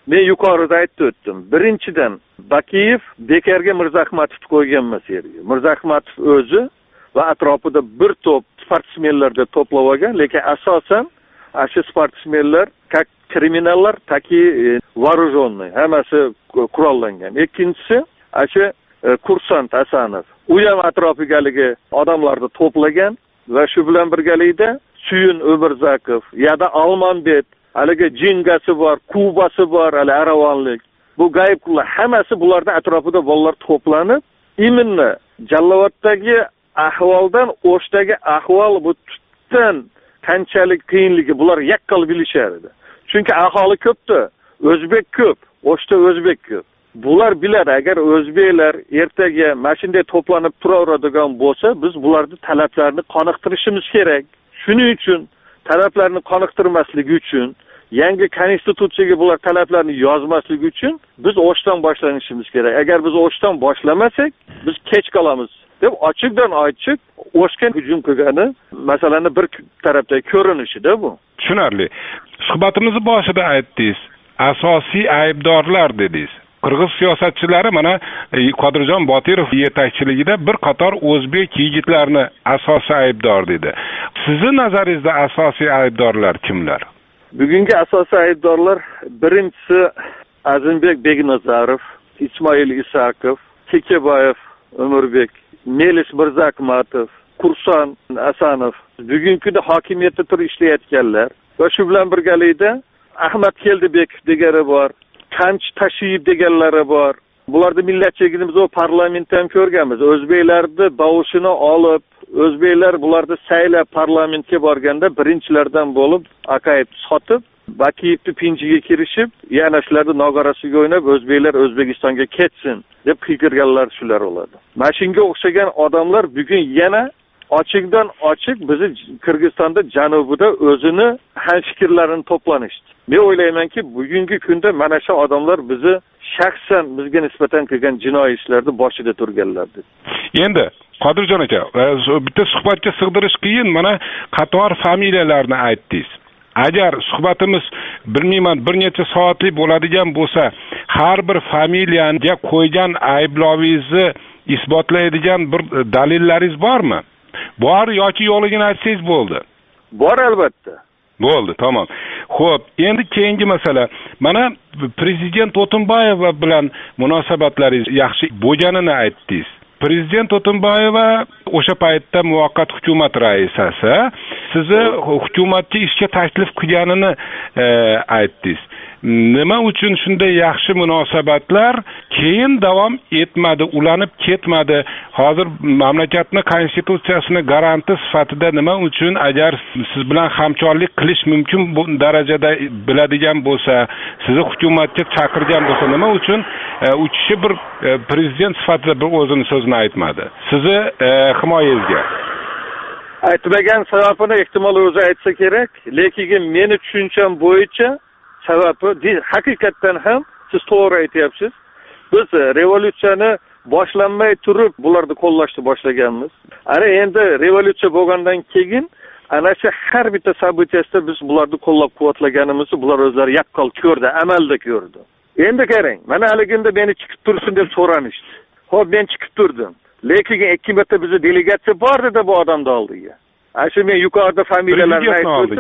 men yuqorida aytib o'tdim. Birinchidan Bakiyev bekarga Mirzahmatovni qo'ygan emas yerga. Mirzahmatov o'zi va atrofida bir to'p sportsmenlarni to'plab olgan, lekin asosan shu sportsmenlar как kriminallar, taki вооруженный, hammasi qurollangan. Ikkinchisi shu kursant Asanov. U ham atrofigaligi odamlarni to'plagan va shu bilan birgalikda Suyun O'mirzakov, yada Almanbek, haligi Jingasi bor, Kubasi bor, hali Aravonlik. Bu g'ayiblar hammasi bularning atrofida bolalar to'planib, imminni Jallovoddagi ahvoldan O'shdagi ahvol bu tutdan qanchalik qiyinligi bular yaqqol bilishar edi. Chunki aholi ko'pdi, o'zbek ko'p, O'shda o'zbek ko'p. Bular biladi, agar o'zbeklar ertaga mashinada to'planib turaveradigan bo'lsa, biz bularning talablarini qoniqtirishimiz kerak. Shuning uchun talablarni qoniqtirmasligi uchun, yangi konstitutsiyaga bular talablarni yozmasligi uchun biz O'shdan boshlanishimiz kerak. Agar biz O'shdan boshlamasak, biz kech qolamiz deb ochiqdan ochiq O'shga hujum qilgani masalani bir tarafdan ko'rinishida bu. Tushunarli. Suhbatimizni boshida aytdingiz, asosiy aybdorlar dedingiz. Qirg'iz siyosatchilari mana Qodirjon Botirov yetakchiligida bir qator o'zbek yigitlarini asosiy aybdor dedi. Sizning nazaringizda asosiy aybdorlar kimlar? Bugungi asosiy aybdorlar birinchisi Azimbek Begnazarov, Ismoil Isakov, Kekebayev Umurbek, Melis Mirzahmatov, Kursan Asanov bugungi kunda hokimiyatda turib ishlayotganlar va shu bilan birgalikda Ahmad Keldibekov degani bor, Qanch Tashiyev deganlari bor. Bularni millatchiligimiz o parlamentdan ko'rganmiz. O'zbeklarning davishini olib, o'zbeklar bularni saylab parlamentga borganda birinchilardan bo'lib Aqayib sotib, Bakiyevni pinjiga kirishib, yana shularni nogorasiga o'ynab, o'zbeklar O'zbekistonga ketsin deb qiyqirganlar shular bo'ladi. Mashinga o'xshagan odamlar bugun yana ochiqdan ochiq bizni Qirg'izistonda janubida o'zini hamfikrlarini to'planishdi. Men o'ylaymanki, bugungi kunda mana shu odamlar bizni shaxsan bizga nisbatan qilgan jinoiy ishlarni boshida turganlardir. Endi Qodirjon aka, bitta suhbatga sig'dirish qiyin, mana qator familiyalarni aytdingiz. Agar suhbatimiz bilmayman bir necha soatlik bo'ladigan bo'lsa, har bir familiyaga qo'ygan ayblovingizni isbotlaydigan bir dalillaringiz bormi? Bor yoki yo'qligini aytsangiz bo'ldi. Bor albatta. Bo'ldi, tamam. Xo'p, endi keyingi masala. Mana prezident O'tinboyev bilan munosabatlaringiz yaxshi bo'lganini aytdingiz. Prezident O'tinboyeva o'sha paytda muvaqqat hukumat raisasi, sizni hukumatga ishga taklif qilganini aytdingiz. Nima uchun shunday yaxshi munosabatlar keyin davom etmadi, ulanib ketmadi? Hozir mamlakatning konstitutsiyasini garanti sifatida nima uchun agar siz bilan hamkorlik qilish mumkin bu darajada biladigan bo'lsa, sizni hukumatga chaqirgan bo'lsa, nima uchun u kishi bir prezident sifatida bir o'zini so'zini aytmadi? Sizni himoyangizga. Aytmagan sababini ehtimol o'zi aytsa kerak, lekin meni tushuncham bo'yicha sababi haqiqatdan ham siz to'g'ri aytyapsiz. Biz revolyutsiyani boshlanmay turib bularni qo'llashni boshlaganmiz. Ana endi revolyutsiya bo'lgandan keyin ana shu har bitta sabitiyasida biz bularni qo'llab-quvvatlaganimizni bular o'zlari yaqqol ko'rdi, amalda ko'rdi. Endi qarang, mana haliginda meni chiqib tursin deb so'ranishdi. Xo'p, men chiqib turdim. Lekin ikki marta bizning delegatsiya bor edi bu odamning oldiga. Shu men yuqorida familiyalarni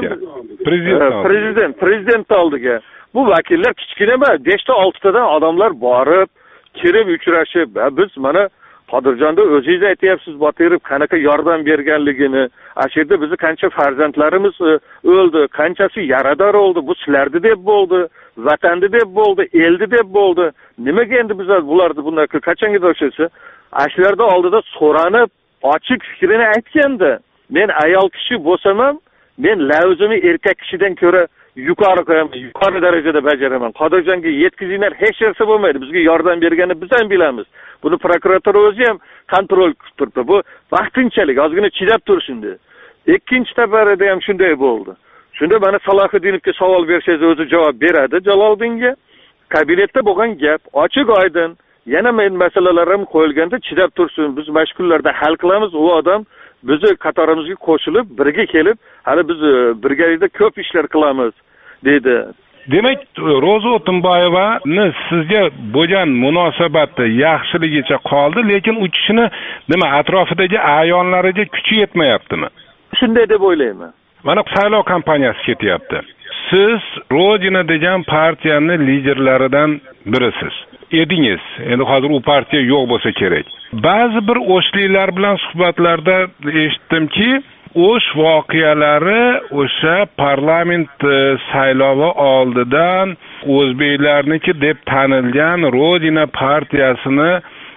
aytdim. Prezident oldiga. Bu vakillar kichkina emas, 5 ta 6 tadan odamlar borib, kirib uchrashib, biz mana Qodirjonda o'zingiz aytyapsiz, Botirov qanaqa yordam berganligini, ashirda bizni qancha farzandlarimiz o'ldi, qanchasi yarador oldi, bu sizlarni deb bo'ldi, vatanni deb bo'ldi, elni deb bo'ldi. Nimaga endi biz bularni bunaqa qachonga o'xshasa, ashlarda oldida so'ranib, ochiq fikrini aytganda, men ayol kishi bo'lsam ham, men lavzimni erkak kishidan ko'ra yuqori qo'yaman, yuqori darajada bajaraman. Qodirjonga yetkazinglar, hech narsa bo'lmaydi. Bizga yordam berganini biz ham bilamiz. Buni prokuratura o'zi ham kontrol qilib turibdi. Bu vaqtinchalik, ozgina chidab turishindi. Ikkinchi safarda ham shunday bo'ldi. Shunda mana Salohiddinovga savol bersangiz o'zi javob beradi. Jaloliddinga kabinetda bo'lgan gap ochiq oydin. Yana men masalalarim qo'yilganda chidab tursin. Biz mashg'ullarda hal qilamiz. U odam bizni qatorimizga qo'shilib, birga kelib, hali biz birgalikda ko'p ishlar qilamiz dedi. demak, Ro'za O'tinboyevani sizga bo'lgan munosabati yaxshiligicha qoldi, lekin u kishini nima atrofidagi a'yonlariga kuchi yetmayaptimi? Shunday deb o'ylayman. Mana saylov kampaniyasi ketyapti. Siz Rodina degan partiyani liderlaridan birisiz edingiz. Endi hozir u partiya yo'q bo'lsa kerak. Ba'zi bir o'shliklar bilan suhbatlarda eshitdimki, o'sh voqealari o'sha parlament saylovi oldidan o'zbeklarniki deb tanilgan Rodina partiyasini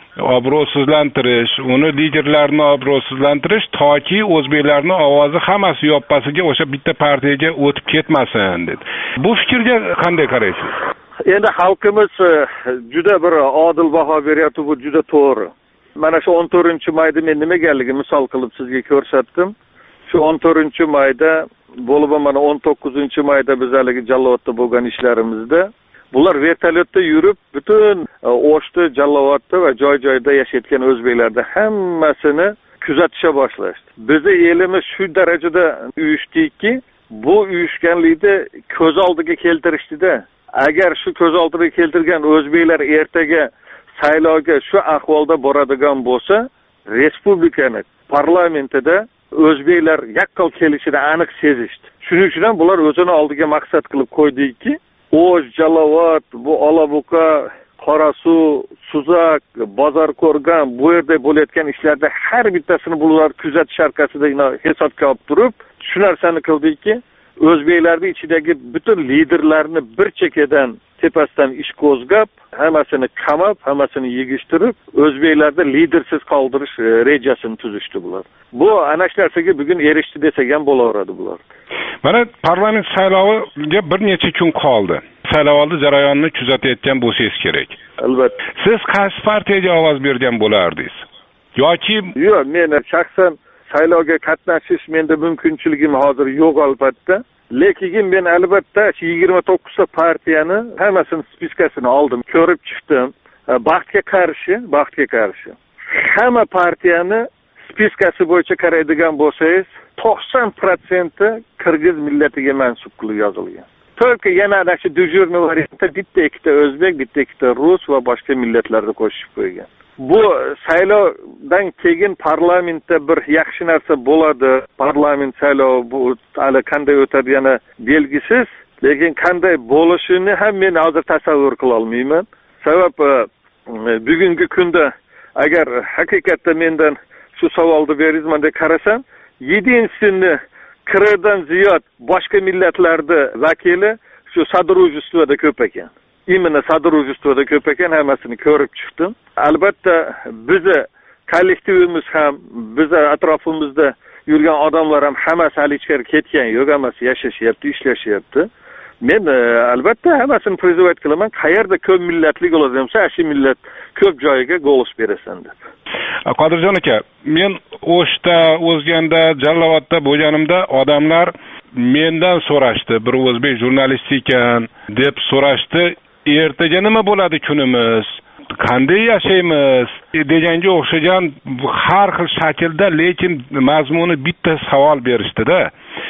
obro'sizlantirish, uni liderlarini obro'sizlantirish toki o'zbeklarning ovozi hammasi yoppasiga o'sha bitta partiyaga o'tib ketmasin dedi. Bu fikrga qanday qaraysiz? Endi xalqimiz juda bir odil baho beryapti, bu juda to'g'ri. Mana shu 14-mayda men nimaganligini misol qilib sizga ko'rsatdim. Shu 14-mayda bo'lib mana 19-mayda biz haligi Jallovatda bo'lgan ishlarimizda bular vertolyotda yurib, butun O'shda, Jallovatda va joy-joyda yashayotgan o'zbeklarni hammasini kuzatisha boshlashdi. Bizning elimiz shu darajada uyushdiki, bu uyushganlikni ko'z oldiga keltirishdida. Agar shu ko'z oldiga keltirgan o'zbeklar ertaga saylovga shu ahvolda boradigan bo'lsa, respublikani parlamentida o'zbeklar yaqqol kelishini aniq sezishdi. Shuning uchun ham bular o'zini oldiga maqsad qilib qo'ydiki, O'sh, Jalovat, bu Olabuqa, Qorasuv, Suzak, Bozor ko'rgan, bu yerda bo'layotgan ishlarda har bittasini bular kuzatish orqasida hisobga olib turib, shu narsani qildiki, o'zbeklarning ichidagi butun liderlarni bir chekkadan tepasidan ish qo'zgab, hammasini qamab, hammasini yig'ishtirib, o'zbeklarni lidersiz qoldirish rejasini tuzishdi bular. Bu ana shu narsaga bugun erishdi desak ham bo'laveradi bular. Mana parlament sayloviga bir necha kun qoldi. Saylovoldi jarayonini kuzatayotgan bo'lsangiz kerak. Albatta. Siz qaysi partiyaga ovoz bergan bo'lardingiz? Yoki yo'q, men shaxsan saylovga qatnashish menda mumkinchiligim hozir yo'q albatta. Lekin men albatta 29 ta partiyani hammasini spiskasini oldim, ko'rib chiqdim. Baxtga qarshi hamma partiyani spiskasi bo'yicha qaraydigan bo'lsangiz, 90% Qirg'iz millatiga mansub qilib yozilgan. Только yana ana shu dujurniy variantda bitta ikkita o'zbek, bitta ikkita rus va boshqa millatlarni qo'shib qo'ygan. Bu saylovdan keyin parlamentda bir yaxshi narsa bo'ladi. Parlament saylovi bu hali qanday o'tadi belgisiz, lekin qanday bo'lishini ham men hozir tasavvur qila olmayman. Sababi bugungi kunda agar haqiqatda mendan shu savolni beringizman deb qarasam, 7-sini 40dan ziyod boshqa millatlarda vakili shu Sadrujustvada ko'p ekan. Imенно Sadrujustvada ko'p ekan, hammasini ko'rib chiqdim. Albatta bizni kollektivimiz ham, bizni atrofimizda yurgan odamlar ham hammasi hali ichkari ketgan yo'q, hammasi yashashyapti, ishlashyapti. Men albatta hammasini prizovat qilaman, qayerda ko'p millatlik bo'lsa, shu millat ko'p joyiga golос berasan deb. Qodirjon aka, men O'shda, O'zganda, Jallovatda bo'lganimda odamlar mendan so'rashdi, bir o'zbek jurnalist ekan deb so'rashdi, ertaga nima bo'ladi kunimiz, qanday yashaymiz deganga o'xshagan har xil shaklda, lekin mazmuni bitta savol berishdi-da.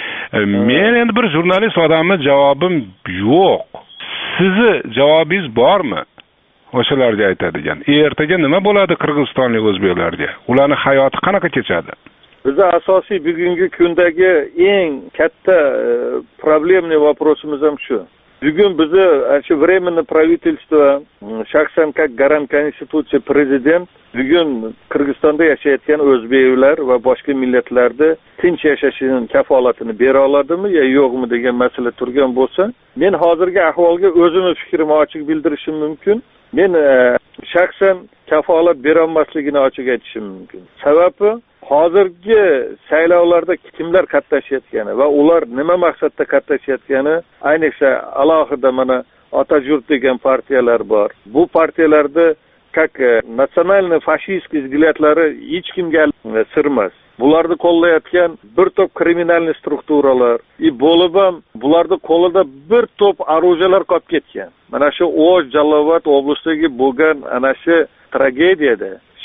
Men endi bir jurnalist odamni javobim yo'q. Sizni javobingiz bormi? O'shalarga aytadigan. Ertaga nima bo'ladi qirg'izistonlik o'zbeklarga? Ularning hayoti qanaqa kechadi? Bizi asosiy bugungi kundagi eng katta problemli vопросimiz ham shu. Bugun bizni shu временное правительство, shaxsan как garant konstitutsiya prezident bugun Qirg'izistonda yashayotgan o'zbeklar va boshqa millatlarda tinch yashashining kafolatini bera oladimi yo yo'qmi degan masala turgan bo'lsa, men hozirgi ahvolga o'zimning fikrimni ochiq bildirishim mumkin. Men shaxsan kafolat bera olmasligini ochiq aytishim mumkin. Sababi hozirgi saylovlarda kimlar qatnashayotgani va ular nima maqsadda qatnashayotgani, ayniqsa alohida mana Otajurt degan partiyalar bor. Bu partiyalarda как nasionalniy fashistskiy взглядлari hech kimga sirmas. Bularni qo'llayotgan bir to'p kriminalniy strukturalar, bo'lib ham bularning qo'lida bir to'p orужиялар qolib ketgan. Mana shu O'sh, Jalovat oblastidagi bo'lgan ana shu tragediyada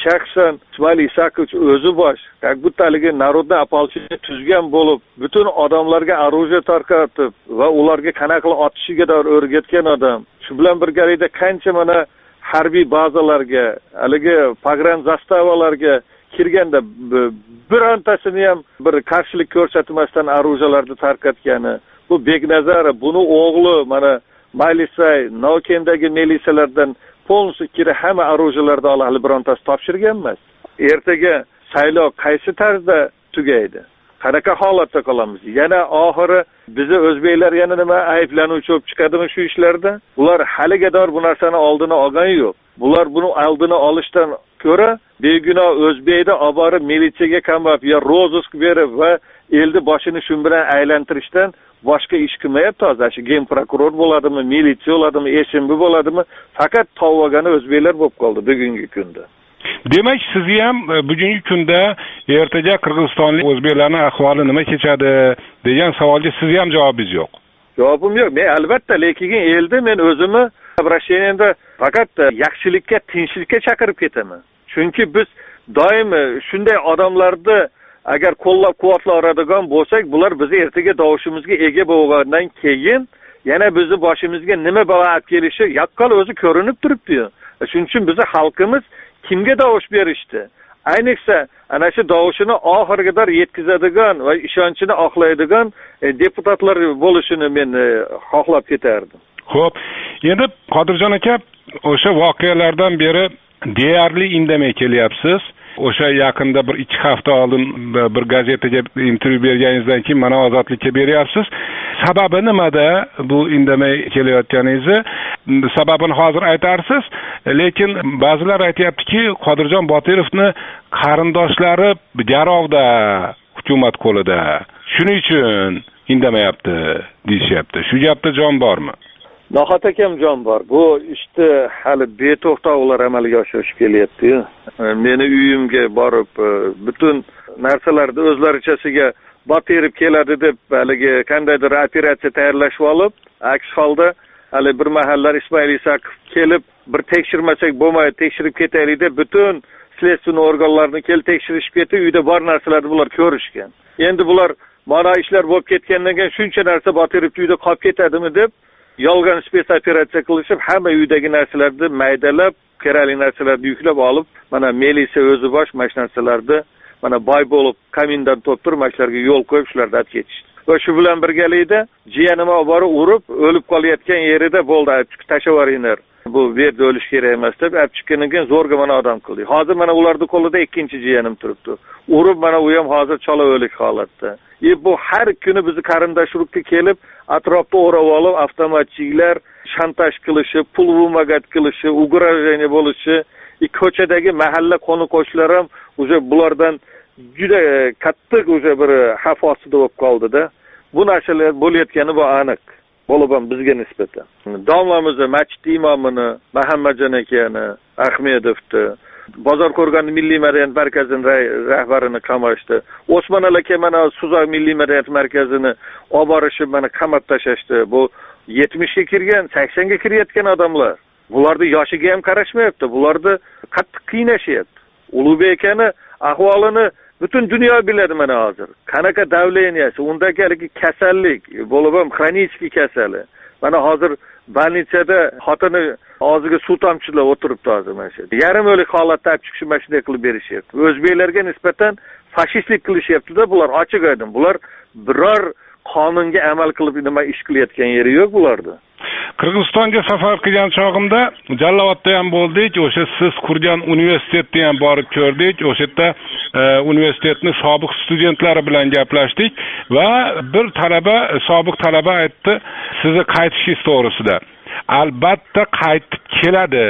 shaxsan Ismoil Isakovich o'zi bosh bu narodni opolchini tuzgan bo'lib, butun odamlarga оружие tarqatib va ularga qanaqa qilib otishiga dair o'rgatgan odam. Shu bilan birgalikda qancha mana harbiy bazalarga, haligi pogran zastavalarga kirganda birontasini ham bir qarshilik ko'rsatmasdan оружиеlarni tarqatgani. Bu Beknazarov, buni o'g'li mana Maylisay, Nokendagi militsiyalardan polniy kiri hamma оружиеlarni hali birontasi topshirgan emas. Ertaga saylov qaysi tarzda tugaydi? Qanaqa holatda qolamiz? Yana oxiri bizni o'zbeklar yana nima ayblanuvchi bo'lib chiqadimi shu ishlarda? Ular haligador bu narsani oldini olgani yo'q. Bular buni oldini olishdan ko'ra begunoh o'zbekni olib borib militsiyaga qamab yo ro'zisq berib va elni boshini shu bilan aylantirishdan boshqa ish qilmayapti. Hozir shu gen prokuror bo'ladimi, militsiya bo'ladimi, SMB bo'ladimi, faqat tovogani o'zbeklar bo'lib qoldi bugungi kunda. Demak, sizni ham bugungi kunda ertaga Qirg'izistonlik o'zbeklarning ahvoli nima kechadi degan savolga sizni ham javobingiz yo'q. Javobim yo'q. Men albatta, lekin elda men o'zimni обращениемda faqat yaxshilikka, tinchlikka chaqirib ketaman. Chunki biz doim shunday odamlarni agar qo'llab-quvvatlaydigan bo'lsak, bular bizni ertaga davishimizga ega bo'lgandan keyin yana bizni boshimizga nima balo olib kelishi yaqqol o'zi ko'rinib turibdi. Shuning uchun bizni xalqimiz kimga davish berishdi? Ayniqsa ana shu davishini oxiriga qadar yetkazadigan va ishonchini oqlaydigan deputatlar bo'lishini men xohlab ketardim. Xo'p, endi Qodirjon aka, o'sha voqealardan beri deyarli indamay kelyapsiz. O'sha yaqinda bir 2 hafta oldin bir gazetaga intervyu berganingizdan keyin mana ozodlikka beryapsiz. Sababi nimada bu indamay kelayotganingizni? Sababini hozir aytarsiz, lekin ba'zilar aytayaptiki, Qodirjon Botirovni qarindoshlari garovda, hukumat qo'lida. Shuning uchun indamayapti deyishyapti. Shu gapda jon bormi? Noxatakam jon bor. Bu ishni hali beto'xtov ular amalga oshirib kelyapti. Meni uyimga borib, butun narsalarni o'zlarichasiga Botirov keladi deb haligi qandaydir operatsiya tayyorlashib olib, aks holda hali bir mahallar Ismoil Isakov kelib, bir tekshirmasak bo'lmaydi, tekshirib ketaylik deb butun следственный organlarni tekshirishib ketib, uyda bor narsalarni bular ko'rishgan. Endi bular mana ishlar bo'lib ketgandan keyin shuncha narsa Botirov uyda qolib ketadimi deb yolg'on spetsoperatsiya qilishib, hamma uydagi narsalarni maydalab, kerakli narsalarni yuklab olib, mana militsiya o'zi bosh narsalarni mana boy bo'lib kamindan toptir mashlarga yo'l qo'yib shularni olib ketishdi. Va shu bilan birgalikda jiyanima olib borib urib, o'lib qolayotgan yerida bo'ldi, tashlavaringlar. Bu yerda o'lish kerak emas deb olib chiqqandan keyin zo'rga mana odam qildi. Hozir mana ularning qo'lida ikkinchi jiyanim turibdi. Urib mana u ham hozir chala o'lik holatda. Bu har kuni bizni qarindosh urug'ga kelib, atrofda o'rab olib, avtomatchilar shantaj qilishi, pul vurmagat qilishi, ugrajeniya bo'lishi, ko'chadagi mahalla qo'ni-qo'shnilar ham o'sha bulardan juda qattiq o'sha bir xavf ostida bo'lib qoldi-da. Bu narsalar bo'layotgani bu aniq. Bo'lib ham bizga nisbatan. Domlamizni, masjid imomini, Muhammadjon akani, Ahmedovni, Bozor Qo'rg'on Milliy madaniyat markazining rahbarini qamashdi. Osmon aka mana Suzak Milliy madaniyat markazini olib borishib mana qamab tashlashdi. Bu 70 ga kirgan, 80 ga kirayotgan odamlar. Bularning yoshiga ham qarashmayapti. Bularni qattiq qiynashyapti. Ulug'bek akani ahvolini butun dunyo biladi mana hozir. Qanaqa davleniyasi, undagi kasallik, bo'lib ham xronический kasali. Mana hozir больницада xotini og'ziga suv tomchilab o'tiribdi hozir mana shu. Yarim o'lik holatda olib chiqib mashina qilib berishyapti. O'zbeklarga nisbatan fashistlik qilishyapti-da, bular ochiq aydim. Bular biror qonunga amal qilib nima ish qilayotgan yeri yo'q bularda. Qirg'izistonga safar qilgan chog'imda Jallovotda ham bo'ldik, o'sha siz qurgan universitetni ham borib ko'rdik. O'sha yerda universitetning sobiq studentlari bilan gaplashdik va bir sobiq talaba aytdi, sizni qaytishingiz to'g'risida. Albatta qaytib keladi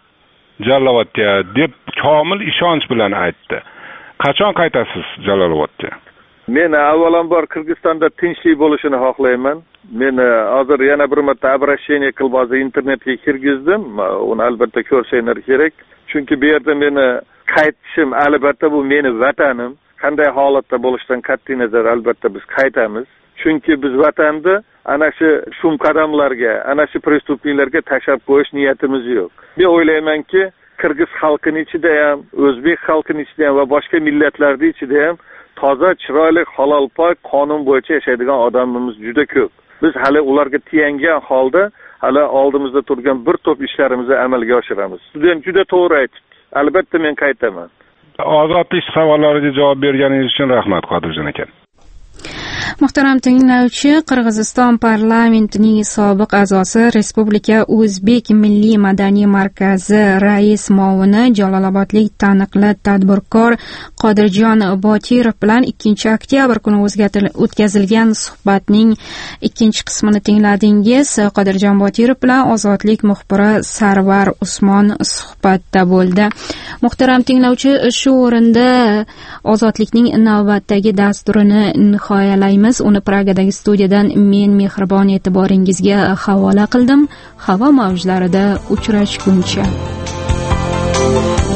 Jallovotga deb komil ishonch bilan aytdi. Qachon qaytasiz Jallovotga? Men avvalambor Qirg'izistonda tinchlik bo'lishini xohlayman. Men hozir yana bir marta обращение qilib hozir internetga kirgizdim. Uni albatta ko'rsanglar kerak. Chunki bu yerda meni qaytishim albatta bu meni vatanim. Qanday holatda bo'lishidan qat'iy nazar albatta biz qaytamiz. Chunki biz vatanda ana shu shum qadamlarga, ana shu prestupniklarga tashlab qo'yish niyatimiz yo'q. Men o'ylaymanki, Qirg'iz xalqini ichida ham, o'zbek xalqini ichida ham va boshqa millatlarning ichida ham toza, chiroyli, halolpoy qonun bo'yicha yashaydigan odamimiz juda ko'p. Biz hali ularga tiyangan holda hali oldimizda turgan bir to'p ishlarimizni amalga oshiramiz. Student juda to'g'ri aytibdi. Albatta men qaytaman. Ozodlik savollariga javob berganingiz uchun rahmat, Qodirjon aka. Muhtaram tinglovchi, Qirg'iziston parlamentining sobiq a'zosi, Respublika O'zbek Milliy madaniy markazi rais muavini, Jalolobodlik taniqli tadbirkor Qodirjon Botirov bilan 2 oktyabr kuni o'tkazilgan suhbatning ikkinchi qismini tingladingiz. Qodirjon Botirov bilan Ozodlik muxbiri Sarvar Usmon suhbatda bo'ldi. Muhtaram tinglovchi, shu o'rinda Ozodlikning navbatdagi dasturini nihoyalaymiz. Uni Pragadagi studiyadan men mehribon e'tiboringizga havola qildim. Havo mavjlarida uchrashguncha.